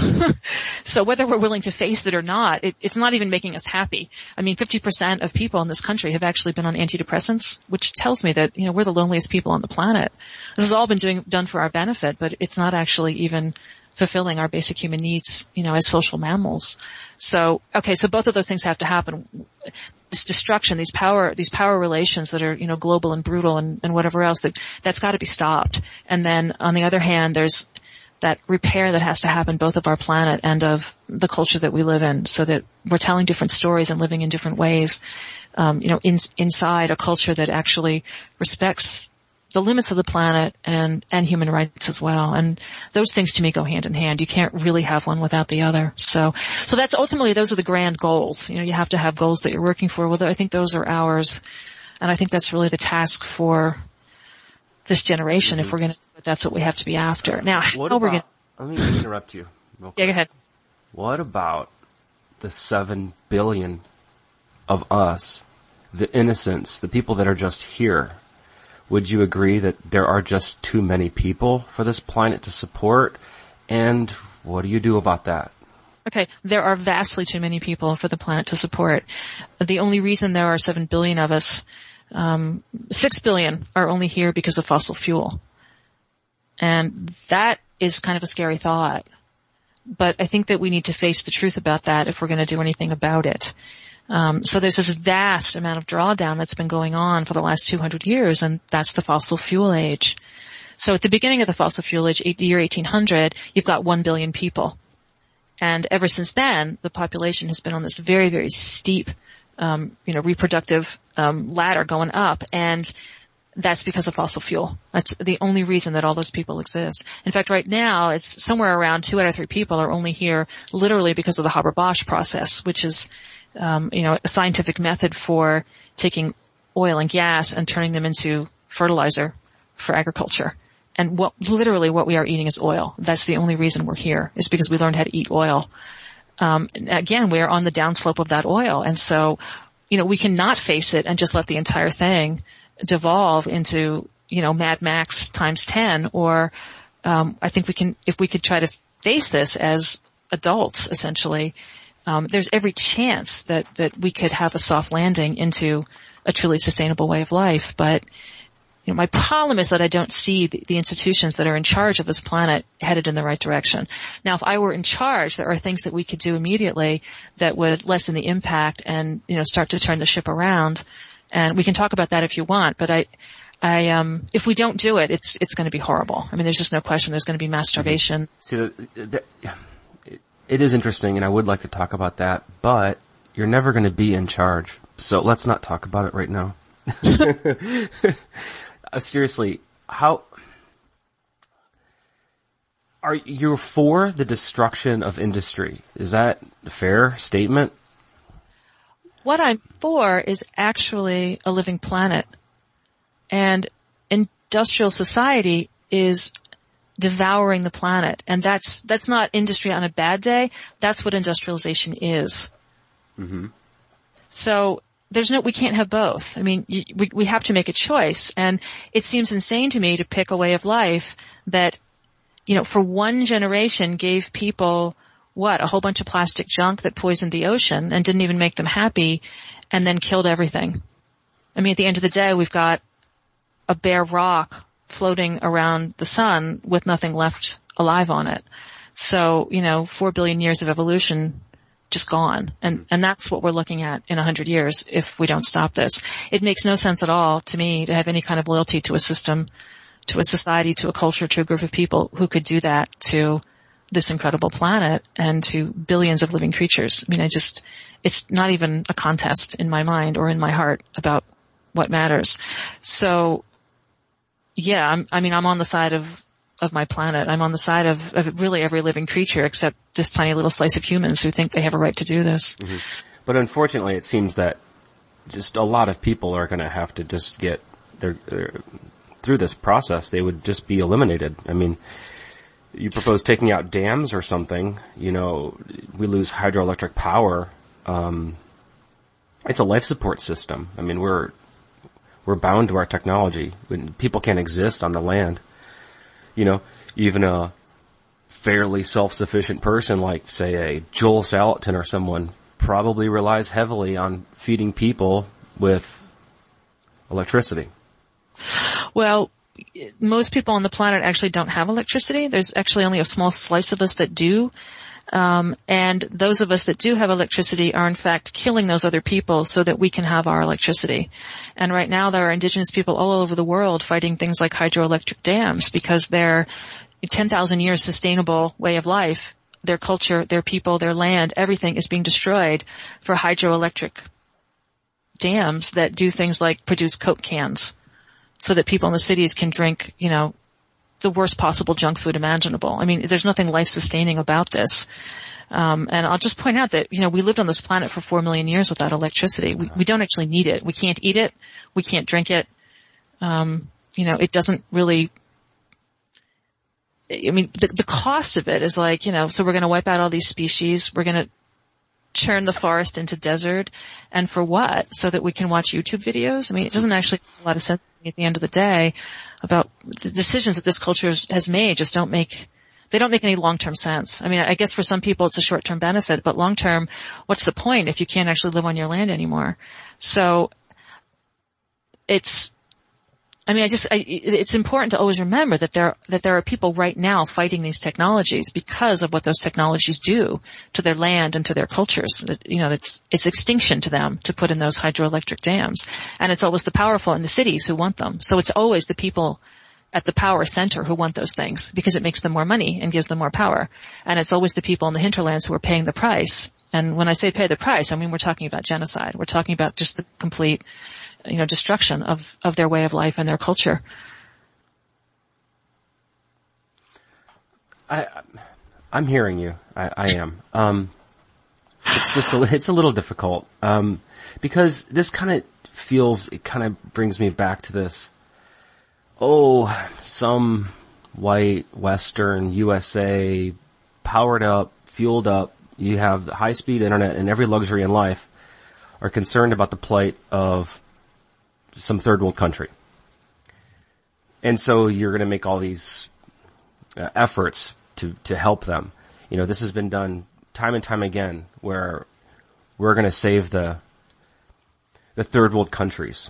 So whether we're willing to face it or not, it, it's not even making us happy. I mean, fifty percent of people in this country have actually been on antidepressants, which tells me that, you know, we're the loneliest people on the planet. This has all been doing, done for our benefit, but it's not actually even fulfilling our basic human needs, you know, as social mammals. So, okay, so both of those things have to happen. This destruction, these power, these power relations that are, you know, global and brutal and, and whatever else, that, that's gotta be stopped. And then on the other hand, there's that repair that has to happen both of our planet and of the culture that we live in, so that we're telling different stories and living in different ways, um, you know, in, inside a culture that actually respects the limits of the planet and, and human rights as well. And those things to me go hand in hand. You can't really have one without the other. So, so that's ultimately, those are the grand goals. You know, you have to have goals that you're working for. Well, I think those are ours. And I think that's really the task for this generation. Mm-hmm. If we're going to do it, that's what we have to be after. Now, what how about, we're going to... Let me interrupt you real quick. Yeah, go ahead. What about the seven billion of us, the innocents, the people that are just here? Would you agree that there are just too many people for this planet to support? And what do you do about that? Okay, there are vastly too many people for the planet to support. The only reason there are seven billion of us, um, six billion are only here because of fossil fuel. And that is kind of a scary thought. But I think that we need to face the truth about that if we're going to do anything about it. Um, so there's this vast amount of drawdown that's been going on for the last two hundred years, and that's the fossil fuel age. So at the beginning of the fossil fuel age, the year eighteen hundred, you've got one billion people. And ever since then, the population has been on this very, very steep, um, you know, reproductive, um, ladder going up. And that's because of fossil fuel. That's the only reason that all those people exist. In fact, right now, it's somewhere around two out of three people are only here literally because of the Haber-Bosch process, which is, um, you know, a scientific method for taking oil and gas and turning them into fertilizer for agriculture. And what, literally what we are eating is oil. That's the only reason we're here, is because we learned how to eat oil. Um, and again, we are on the downslope of that oil. And so, you know, we cannot face it and just let the entire thing devolve into, you know, Mad Max times ten, or, um, I think we can, if we could try to face this as adults, essentially, um, there's every chance that, that we could have a soft landing into a truly sustainable way of life. But, you know, my problem is that I don't see the, the institutions that are in charge of this planet headed in the right direction. Now, if I were in charge, there are things that we could do immediately that would lessen the impact and, you know, start to turn the ship around. And we can talk about that if you want, but I, I, um, if we don't do it, it's, it's going to be horrible. I mean, there's just no question. There's going to be mass starvation. See, the, the, it, it is interesting, and I would like to talk about that, but you're never going to be in charge. So let's not talk about it right now. uh, seriously, how are you for the destruction of industry? Is that a fair statement? What I'm for is actually a living planet. And industrial society is devouring the planet. And that's, that's not industry on a bad day. That's what industrialization is. Mm-hmm. So there's no, we can't have both. I mean, you, we, we have to make a choice. And it seems insane to me to pick a way of life that, you know, for one generation gave people what, a whole bunch of plastic junk that poisoned the ocean and didn't even make them happy, and then killed everything. I mean, at the end of the day, we've got a bare rock floating around the sun with nothing left alive on it. So, you know, four billion years of evolution just gone. And, and that's what we're looking at in a hundred years if we don't stop this. It makes no sense at all to me to have any kind of loyalty to a system, to a society, to a culture, to a group of people who could do that to this incredible planet and to billions of living creatures. I mean, I just, it's not even a contest in my mind or in my heart about what matters. So, yeah, I'm, I mean, I'm on the side of, of my planet. I'm on the side of, of really every living creature except this tiny little slice of humans who think they have a right to do this. Mm-hmm. But unfortunately, it seems that just a lot of people are going to have to just get their, their, through this process, they would just be eliminated. I mean, you propose taking out dams or something, you know, we lose hydroelectric power. Um, it's a life support system. I mean, we're, we're bound to our technology. When people can't exist on the land. You know, even a fairly self-sufficient person like, say, a Joel Salatin or someone probably relies heavily on feeding people with electricity. Well, most people on the planet actually don't have electricity. There's actually only a small slice of us that do. Um, and those of us that do have electricity are in fact killing those other people so that we can have our electricity. And right now there are indigenous people all over the world fighting things like hydroelectric dams because they're ten thousand years sustainable way of life, their culture, their people, their land, everything is being destroyed for hydroelectric dams that do things like produce Coke cans so that people in the cities can drink, you know, the worst possible junk food imaginable. I mean, there's nothing life-sustaining about this. Um, and I'll just point out that, you know, we lived on this planet for four million years without electricity. We, we don't actually need it. We can't eat it. We can't drink it. Um, you know, it doesn't really, I mean, the, the cost of it is like, you know, so we're going to wipe out all these species. We're going to turn the forest into desert. And for what? So that we can watch YouTube videos? I mean, it doesn't actually make a lot of sense at the end of the day about the decisions that this culture has made just don't make, they don't make any long-term sense. I mean, I guess for some people it's a short-term benefit, but long-term, what's the point if you can't actually live on your land anymore? So it's, I mean, I just, I, it's important to always remember that there, that there are people right now fighting these technologies because of what those technologies do to their land and to their cultures. You know, it's, it's extinction to them to put in those hydroelectric dams. And it's always the powerful in the cities who want them. So it's always the people at the power center who want those things because it makes them more money and gives them more power. And it's always the people in the hinterlands who are paying the price. And when I say pay the price, I mean, we're talking about genocide. We're talking about just the complete, you know, destruction of, of their way of life and their culture. I, I'm hearing you. I, I am. Um, it's just a, it's a little difficult, um, because this kind of feels, it kind of brings me back to this, oh, some white, Western, U S A, powered up, fueled up, you have high-speed internet and every luxury in life are concerned about the plight of some third world country. And so you're going to make all these uh, efforts to, to help them. You know, this has been done time and time again where we're going to save the, the third world countries.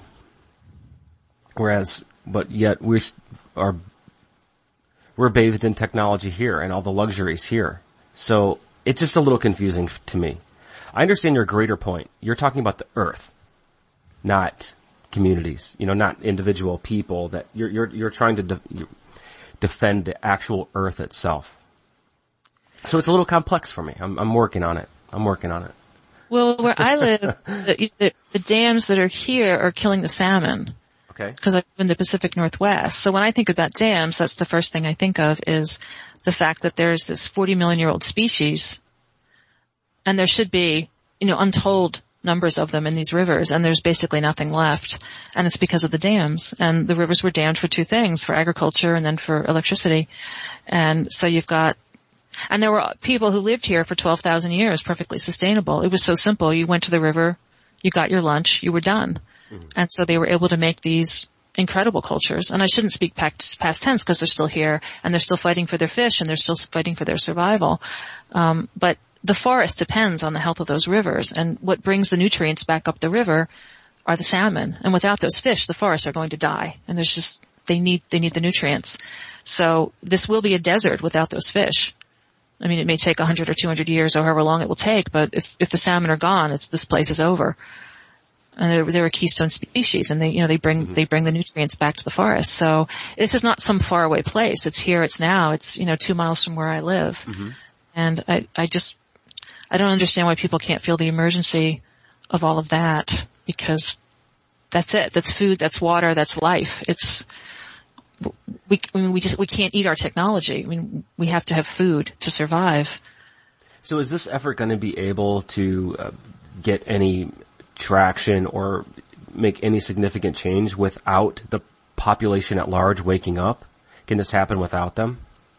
Whereas, but yet we are, we're bathed in technology here and all the luxuries here. So it's just a little confusing to me. I understand your greater point. You're talking about the earth, not communities, you know, not individual people that you're, you're, you're trying to de- defend the actual earth itself. So it's a little complex for me. I'm, I'm working on it. I'm working on it. Well, where I live, the, the, the dams that are here are killing the salmon. Okay. Because I live in the Pacific Northwest. So when I think about dams, that's the first thing I think of is the fact that there's this forty million year old species and there should be, you know, untold numbers of them in these rivers, and there's basically nothing left. And it's because of the dams. And the rivers were dammed for two things, for agriculture and then for electricity. And so you've got, and there were people who lived here for twelve thousand years, perfectly sustainable. It was so simple. You went to the river, you got your lunch, you were done. Mm-hmm. And so they were able to make these incredible cultures. And I shouldn't speak past, past tense because they're still here and they're still fighting for their fish and they're still fighting for their survival. Um, but the forest depends on the health of those rivers, and what brings the nutrients back up the river are the salmon. And without those fish, the forests are going to die. And there's just, they need, they need the nutrients. So this will be a desert without those fish. I mean, it may take a hundred or two hundred years or however long it will take, but if, if the salmon are gone, it's, this place is over. And they're, they're a keystone species, and they, you know, they bring, mm-hmm. they bring the nutrients back to the forest. So this is not some faraway place. It's here, it's now, it's, you know, two miles from where I live. Mm-hmm. And I, I just, I don't understand why people can't feel the emergency of all of that, because that's it. That's food, that's water, that's life. It's, we, I mean, we just, we can't eat our technology. I mean, we have to have food to survive. So is this effort going to be able to uh, get any traction or make any significant change without the population at large waking up? Can this happen without them?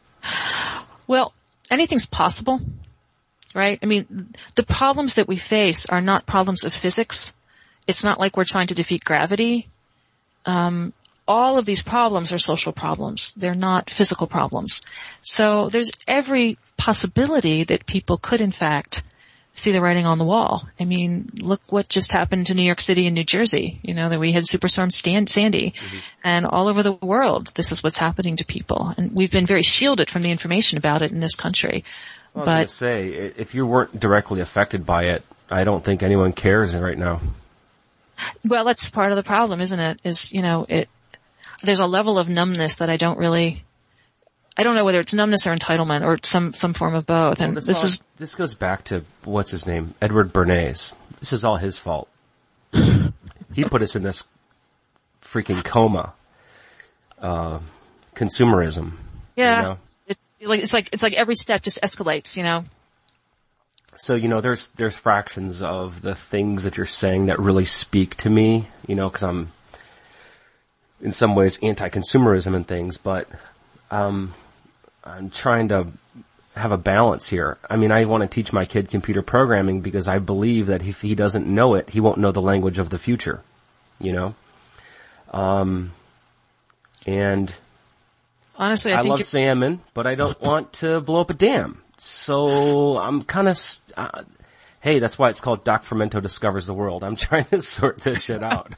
Well, anything's possible, right? I mean, the problems that we face are not problems of physics. It's not like we're trying to defeat gravity. Um, all of these problems are social problems. They're not physical problems. So there's every possibility that people could, in fact, see the writing on the wall. I mean, look what just happened to New York City and New Jersey. You know, that we had Superstorm Stan- Sandy. Mm-hmm. And all over the world, this is what's happening to people. And we've been very shielded from the information about it in this country. Well, but, I was going to say, if you weren't directly affected by it, I don't think anyone cares right now. Well, that's part of the problem, isn't it? Is, you know, it, there's a level of numbness that I don't really I don't know whether it's numbness or entitlement or some, some form of both. And well, this, this all, is, this goes back to, what's his name? Edward Bernays. This is all his fault. He put us in this freaking coma. Uh, consumerism. yeah, You know? it's like, it's like, it's like every step just escalates, you know? So, you know, there's, there's fractions of the things that you're saying that really speak to me, you know, cause I'm in some ways anti-consumerism and things, but, um, I'm trying to have a balance here. I mean, I want to teach my kid computer programming because I believe that if he doesn't know it, he won't know the language of the future, you know? Um, and Honestly, I, I think love salmon, but I don't want to blow up a dam. So I'm kind of, st- uh, hey, that's why it's called Doc Fermento Discovers the World. I'm trying to sort this shit out.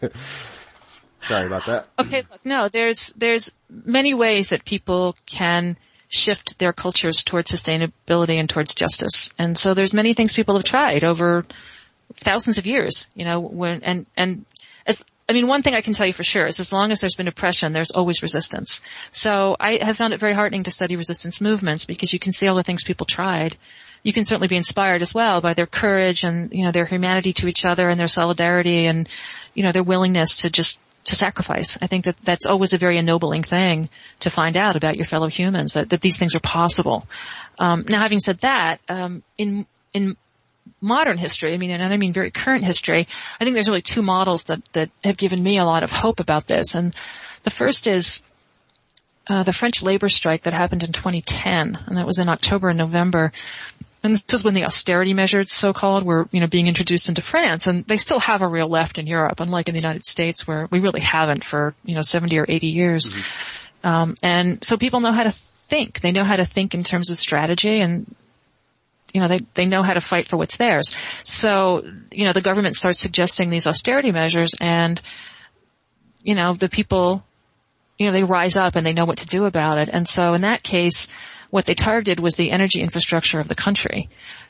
Sorry about that. Okay, look, no, there's, there's many ways that people can shift their cultures towards sustainability and towards justice. And so there's many things people have tried over thousands of years, you know, when, and, and as, I mean, one thing I can tell you for sure is as long as there's been oppression, there's always resistance. So I have found it very heartening to study resistance movements because you can see all the things people tried. You can certainly be inspired as well by their courage and, you know, their humanity to each other and their solidarity and, you know, their willingness to just, to sacrifice. I think that that's always a very ennobling thing to find out about your fellow humans, that, that these things are possible. Um, now having said that, um, in, in, modern history, I mean, and I mean very current history, I think there's really two models that, that have given me a lot of hope about this. And the first is, uh, the French labor strike that happened in twenty ten, and that was in October and November. And this is when the austerity measures, so-called, were, you know, being introduced into France. And they still have a real left in Europe, unlike in the United States where we really haven't for, you know, seventy or eighty years. Mm-hmm. Um, and so people know how to think. They know how to think in terms of strategy and, you know, they, they know how to fight for what's theirs. So, you know, the government starts suggesting these austerity measures and, you know, the people, you know, they rise up and they know what to do about it. And so in that case, what they targeted was the energy infrastructure of the country.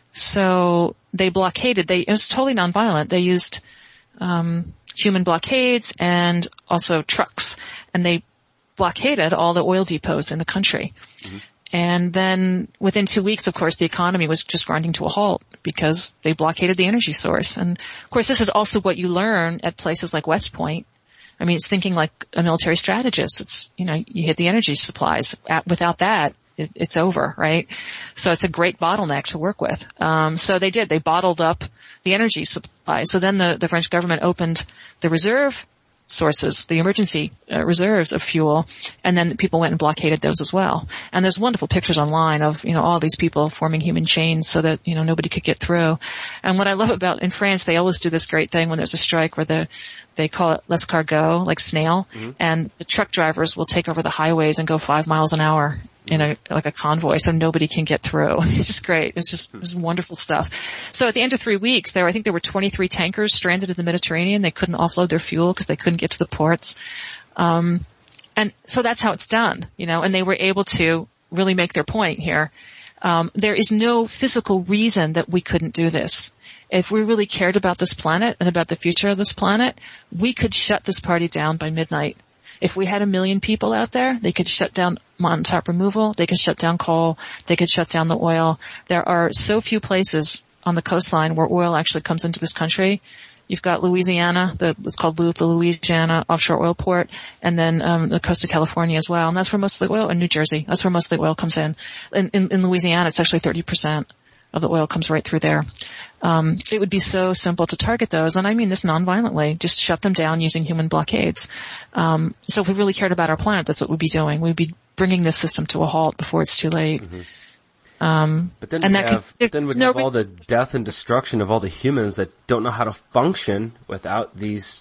So they blockaded, they, it was totally nonviolent. They used, um, human blockades and also trucks, and they blockaded all the oil depots in the country. Mm-hmm. And then within two weeks, of course, the economy was just grinding to a halt because they blockaded the energy source. And of course, this is also what you learn at places like West Point. I mean, it's thinking like a military strategist. It's, you know, you hit the energy supplies. At, without that, it, it's over, right? So it's a great bottleneck to work with. Um, so they did. They bottled up the energy supply. So then the, the French government opened the reserve sources, the emergency uh, reserves of fuel, and then people went and blockaded those as well. And there's wonderful pictures online of, you know, all these people forming human chains so that, you know, nobody could get through. And what I love about in France, they always do this great thing when there's a strike where the, they call it l'escargot, like snail, mm-hmm. and the truck drivers will take over the highways and go five miles an hour in a, like a convoy so nobody can get through. It's just great. It's just, it's wonderful stuff. So at the end of three weeks there, I think there were twenty-three tankers stranded in the Mediterranean. They couldn't offload their fuel because they couldn't get to the ports. Um, and so that's how it's done, you know, and they were able to really make their point here. Um, there is no physical reason that we couldn't do this. If we really cared about this planet and about the future of this planet, we could shut this party down by midnight. If we had a million people out there, they could shut down mountaintop removal, they could shut down coal, they could shut down the oil. There are so few places on the coastline where oil actually comes into this country. You've got Louisiana, the, it's called Loop, the Louisiana offshore oil port, and then um, the coast of California as well. And that's where most of the oil, and New Jersey, that's where most of the oil comes in. In, in, in Louisiana, it's actually thirty percent of the oil comes right through there. Um, it would be so simple to target those, and I mean this non-violently, just shut them down using human blockades. Um, so if we really cared about our planet, that's what we'd be doing. We'd be bringing this system to a halt before it's too late. Mm-hmm. Um, but then and we that have, could, then we no, have all the death and destruction of all the humans that don't know how to function without these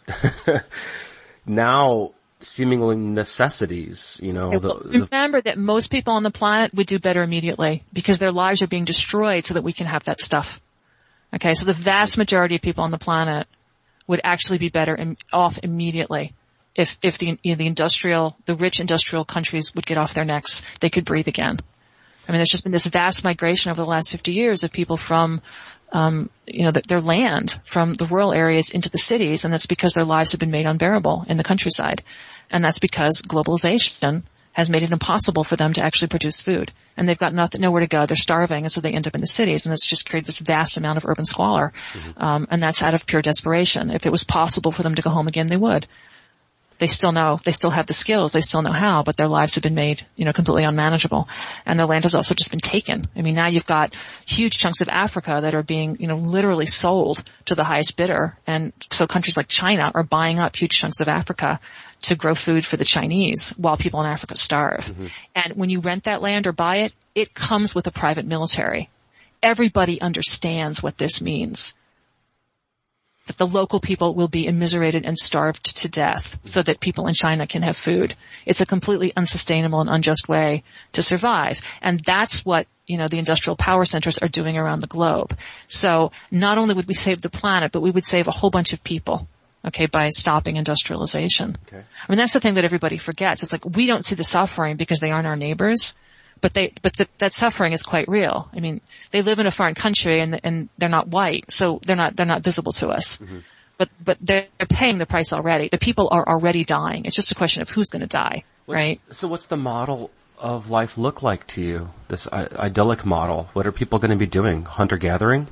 now seemingly necessities, you know. The, the remember that most people on the planet would do better immediately because their lives are being destroyed so that we can have that stuff. Okay, so the vast majority of people on the planet would actually be better in, off immediately if if the you know, the industrial, the rich industrial countries would get off their necks. They could breathe again. I mean, there's just been this vast migration over the last fifty years of people from, um, you know, the, their land, from the rural areas into the cities, and that's because their lives have been made unbearable in the countryside. And that's because globalization has made it impossible for them to actually produce food. And they've got nothing, nowhere to go. They're starving, and so they end up in the cities, and it's just created this vast amount of urban squalor. Mm-hmm. Um, and that's out of pure desperation. If it was possible for them to go home again, they would. They still know, they still have the skills, they still know how, but their lives have been made, you know, completely unmanageable. And their land has also just been taken. I mean, now you've got huge chunks of Africa that are being, you know, literally sold to the highest bidder. And so countries like China are buying up huge chunks of Africa to grow food for the Chinese while people in Africa starve. Mm-hmm. And when you rent that land or buy it, it comes with a private military. Everybody understands what this means. That the local people will be immiserated and starved to death so that people in China can have food. It's a completely unsustainable and unjust way to survive. And that's what, you know, the industrial power centers are doing around the globe. So not only would we save the planet, but we would save a whole bunch of people, okay, by stopping industrialization. Okay. I mean, that's the thing that everybody forgets. It's like we don't see the suffering because they aren't our neighbors. But they, but the, that suffering is quite real. I mean, they live in a foreign country and, and they're not white, so they're not, they're not visible to us. Mm-hmm. But, but they're, they're paying the price already. The people are already dying. It's just a question of who's going to die, what's, right? So what's the model of life look like to you? This I- idyllic model? What are people going to be doing? Hunter-gathering?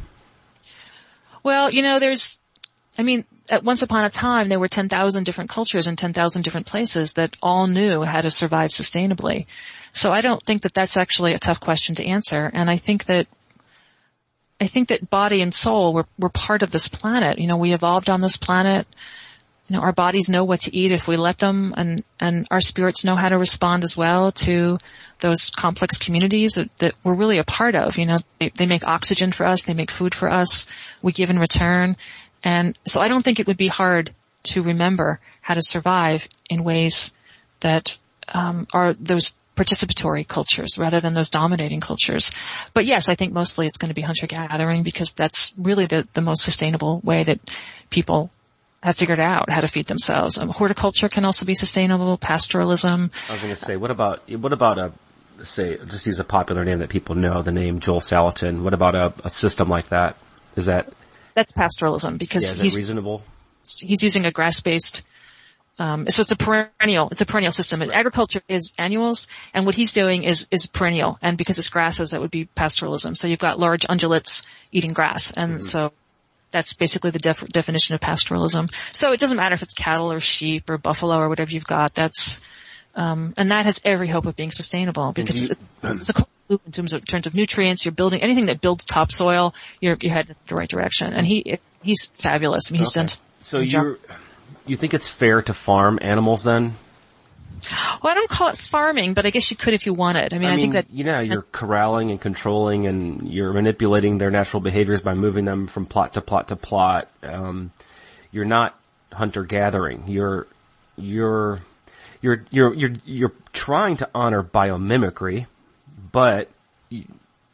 Well, you know, there's, I mean, at once upon a time, there were ten thousand different cultures in ten thousand different places that all knew how to survive sustainably. So I don't think that that's actually a tough question to answer. And I think that, I think that body and soul were, were part of this planet. You know, we evolved on this planet. You know, our bodies know what to eat if we let them, and, and our spirits know how to respond as well to those complex communities that, that we're really a part of. You know, they, they make oxygen for us. They make food for us. We give in return. And so I don't think it would be hard to remember how to survive in ways that, um, are those participatory cultures rather than those dominating cultures. But yes, I think mostly it's going to be hunter-gathering because that's really the, the most sustainable way that people have figured out how to feed themselves. Um, horticulture can also be sustainable, pastoralism. I was going to say, what about, what about a, say, just use a popular name that people know, the name Joel Salatin. What about a, a system like that? Is that? That's pastoralism because yeah, is he's that reasonable? He's using a grass-based Um, so it's a perennial, it's a perennial system. Right. Agriculture is annuals, and what he's doing is, is perennial. And because it's grasses, that would be pastoralism. So you've got large ungulates eating grass. And mm-hmm. so that's basically the def- definition of pastoralism. So it doesn't matter if it's cattle or sheep or buffalo or whatever you've got. That's, um, and that has every hope of being sustainable because you, it's, it's a loop in terms of, in terms of nutrients. You're building anything that builds topsoil, you're, you're heading in the right direction. And he, he's fabulous. I mean, he's okay. done. So you're, you think it's fair to farm animals then? Well, I don't call it farming, but I guess you could if you wanted. I mean, I, I mean, think that... You know, you're corralling and controlling and you're manipulating their natural behaviors by moving them from plot to plot to plot. Um, you're not hunter-gathering. You're, you're, you're, you're, you're, you're trying to honor biomimicry, but you,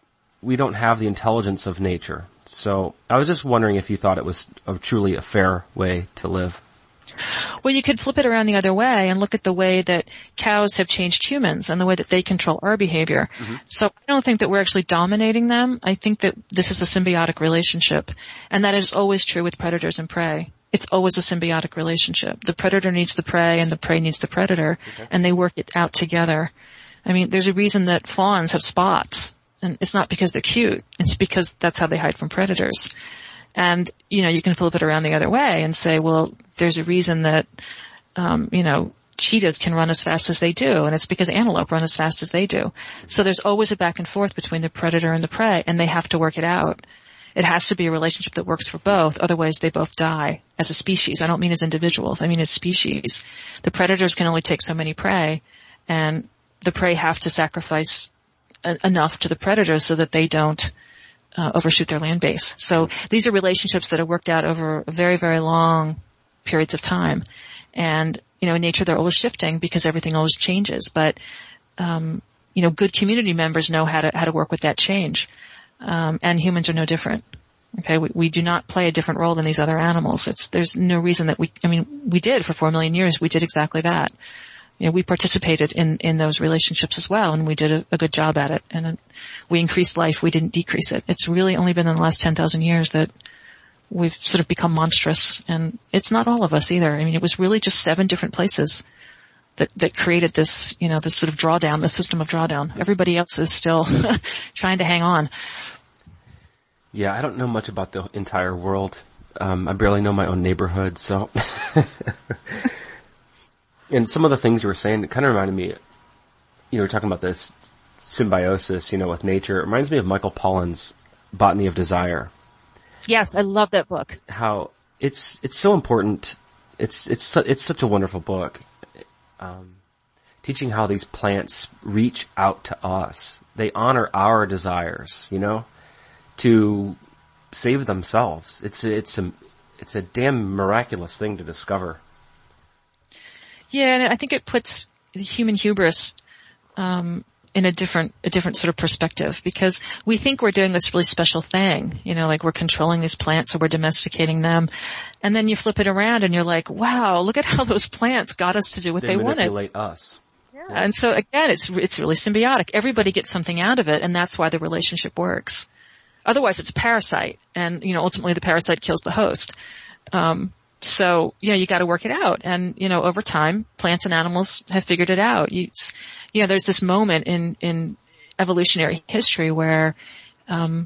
we don't have the intelligence of nature. So I was just wondering if you thought it was a, truly a fair way to live. Well, you could flip it around the other way and look at the way that cows have changed humans and the way that they control our behavior. Mm-hmm. So I don't think that we're actually dominating them. I think that this is a symbiotic relationship, and that is always true with predators and prey. It's always a symbiotic relationship. The predator needs the prey and the prey needs the predator, okay. and they work it out together. I mean, there's a reason that fawns have spots, and it's not because they're cute. It's because that's how they hide from predators. And, you know, you can flip it around the other way and say, well, there's a reason that, um, you know, cheetahs can run as fast as they do, and it's because antelope run as fast as they do. So there's always a back and forth between the predator and the prey, and they have to work it out. It has to be a relationship that works for both, otherwise they both die as a species. I don't mean as individuals, I mean as species. The predators can only take so many prey, and the prey have to sacrifice a- enough to the predators so that they don't Uh, overshoot their land base. So these are relationships that are worked out over very, very long periods of time. And, you know, in nature they're always shifting because everything always changes. But, um, you know, good community members know how to, how to work with that change. Um, and humans are no different. Okay. We, we do not play a different role than these other animals. It's, there's no reason that we, I mean, we did for four million years. We did exactly that. You know, we participated in, in those relationships as well, and we did a, a good job at it. And we increased life, we didn't decrease it. It's really only been in the last ten thousand years that we've sort of become monstrous. And it's not all of us either. I mean, it was really just seven different places that, that created this, you know, this sort of drawdown, the system of drawdown. Everybody else is still trying to hang on. Yeah, I don't know much about the entire world. Um, I barely know my own neighborhood, so. And some of the things you were saying, it kind of reminded me, you were talking about this symbiosis, you know, with nature. It reminds me of Michael Pollan's Botany of Desire. Yes, I love that book. How it's, it's so important. It's, it's, su- it's such a wonderful book. Um, teaching how these plants reach out to us. They honor our desires, you know, to save themselves. It's a, it's a, it's a damn miraculous thing to discover. Yeah, and I think it puts the human hubris, um, in a different, a different sort of perspective, because we think we're doing this really special thing, you know, like we're controlling these plants or we're domesticating them. And then you flip it around and you're like, wow, look at how those plants got us to do what they, they wanted. They manipulate us. Yeah. Yeah. And so again, it's, it's really symbiotic. Everybody gets something out of it, and that's why the relationship works. Otherwise it's a parasite, and, you know, ultimately the parasite kills the host. Um, so, you know, you gotta work it out. And, you know, over time, plants and animals have figured it out. You, you know, there's this moment in, in evolutionary history where, um,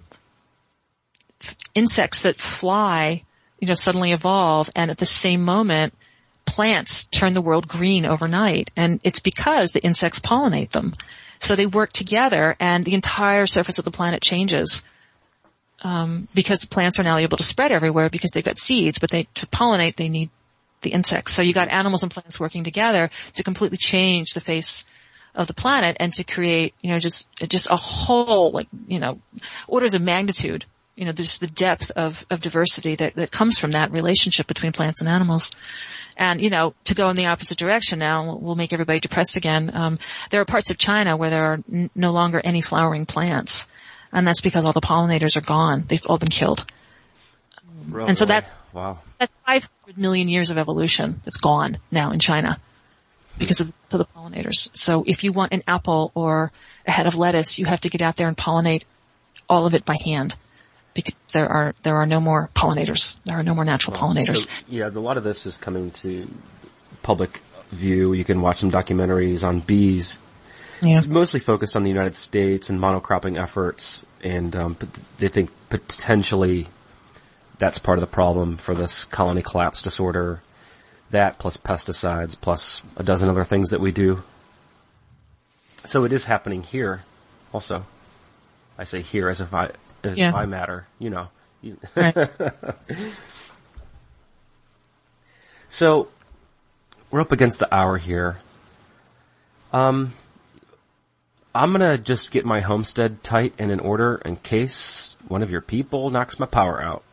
insects that fly, you know, suddenly evolve, and at the same moment, plants turn the world green overnight. And it's because the insects pollinate them. So they work together, and the entire surface of the planet changes. Um, because the plants are now able to spread everywhere because they've got seeds, but they, to pollinate, they need the insects. So you got animals and plants working together to completely change the face of the planet and to create, you know, just, just a whole, like, you know, orders of magnitude, you know, there's the depth of, of diversity that, that comes from that relationship between plants and animals. And, you know, to go in the opposite direction now will make everybody depressed again. Um, there are parts of China where there are n- no longer any flowering plants. And that's because all the pollinators are gone. They've all been killed. Really? And so that, wow. that's five hundred million years of evolution that's gone now in China because of to the pollinators. So if you want an apple or a head of lettuce, you have to get out there and pollinate all of it by hand, because there are, there are no more pollinators. There are no more natural well, pollinators. So, yeah, a lot of this is coming to public view. You can watch some documentaries on bees. Yeah. It's mostly focused on the United States and monocropping efforts, and um, they think potentially that's part of the problem for this colony collapse disorder. That plus pesticides plus a dozen other things that we do. So it is happening here also. I say here as if I, as yeah. if I matter, you know. Right. So we're up against the hour here. Um... I'm gonna just get my homestead tight and in order in case one of your people knocks my power out.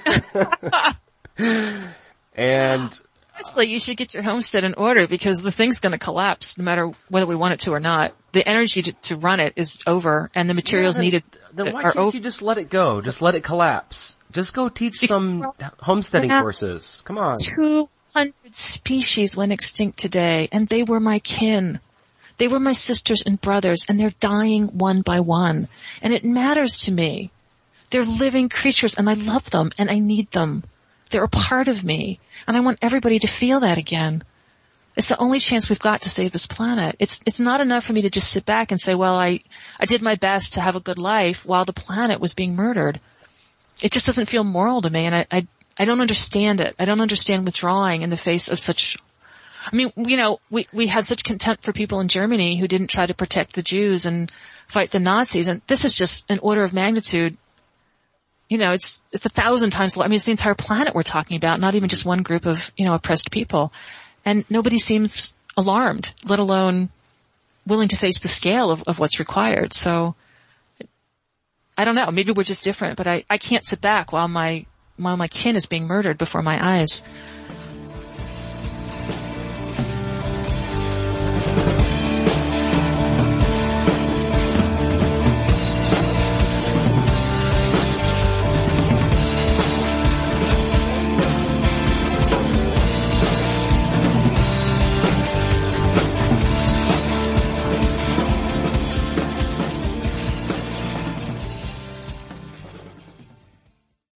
And honestly, you should get your homestead in order, because the thing's gonna collapse no matter whether we want it to or not. The energy to, to run it is over, and the materials yeah, then, needed then why are can't over. you just let it go? Just let it collapse. Just go teach some homesteading courses. Come on. two hundred species went extinct today, and they were my kin. They were my sisters and brothers, and they're dying one by one. And it matters to me. They're living creatures, and I love them, and I need them. They're a part of me, and I want everybody to feel that again. It's the only chance we've got to save this planet. It's it's not enough for me to just sit back and say, well, I, I did my best to have a good life while the planet was being murdered. It just doesn't feel moral to me, and I, I, I don't understand it. I don't understand withdrawing in the face of such... I mean, you know, we, we had such contempt for people in Germany who didn't try to protect the Jews and fight the Nazis. And this is just an order of magnitude. You know, it's, it's a thousand times, I mean, it's the entire planet we're talking about, not even just one group of, you know, oppressed people. And nobody seems alarmed, let alone willing to face the scale of, of what's required. So, I don't know, maybe we're just different, but I, I can't sit back while my, while my kin is being murdered before my eyes.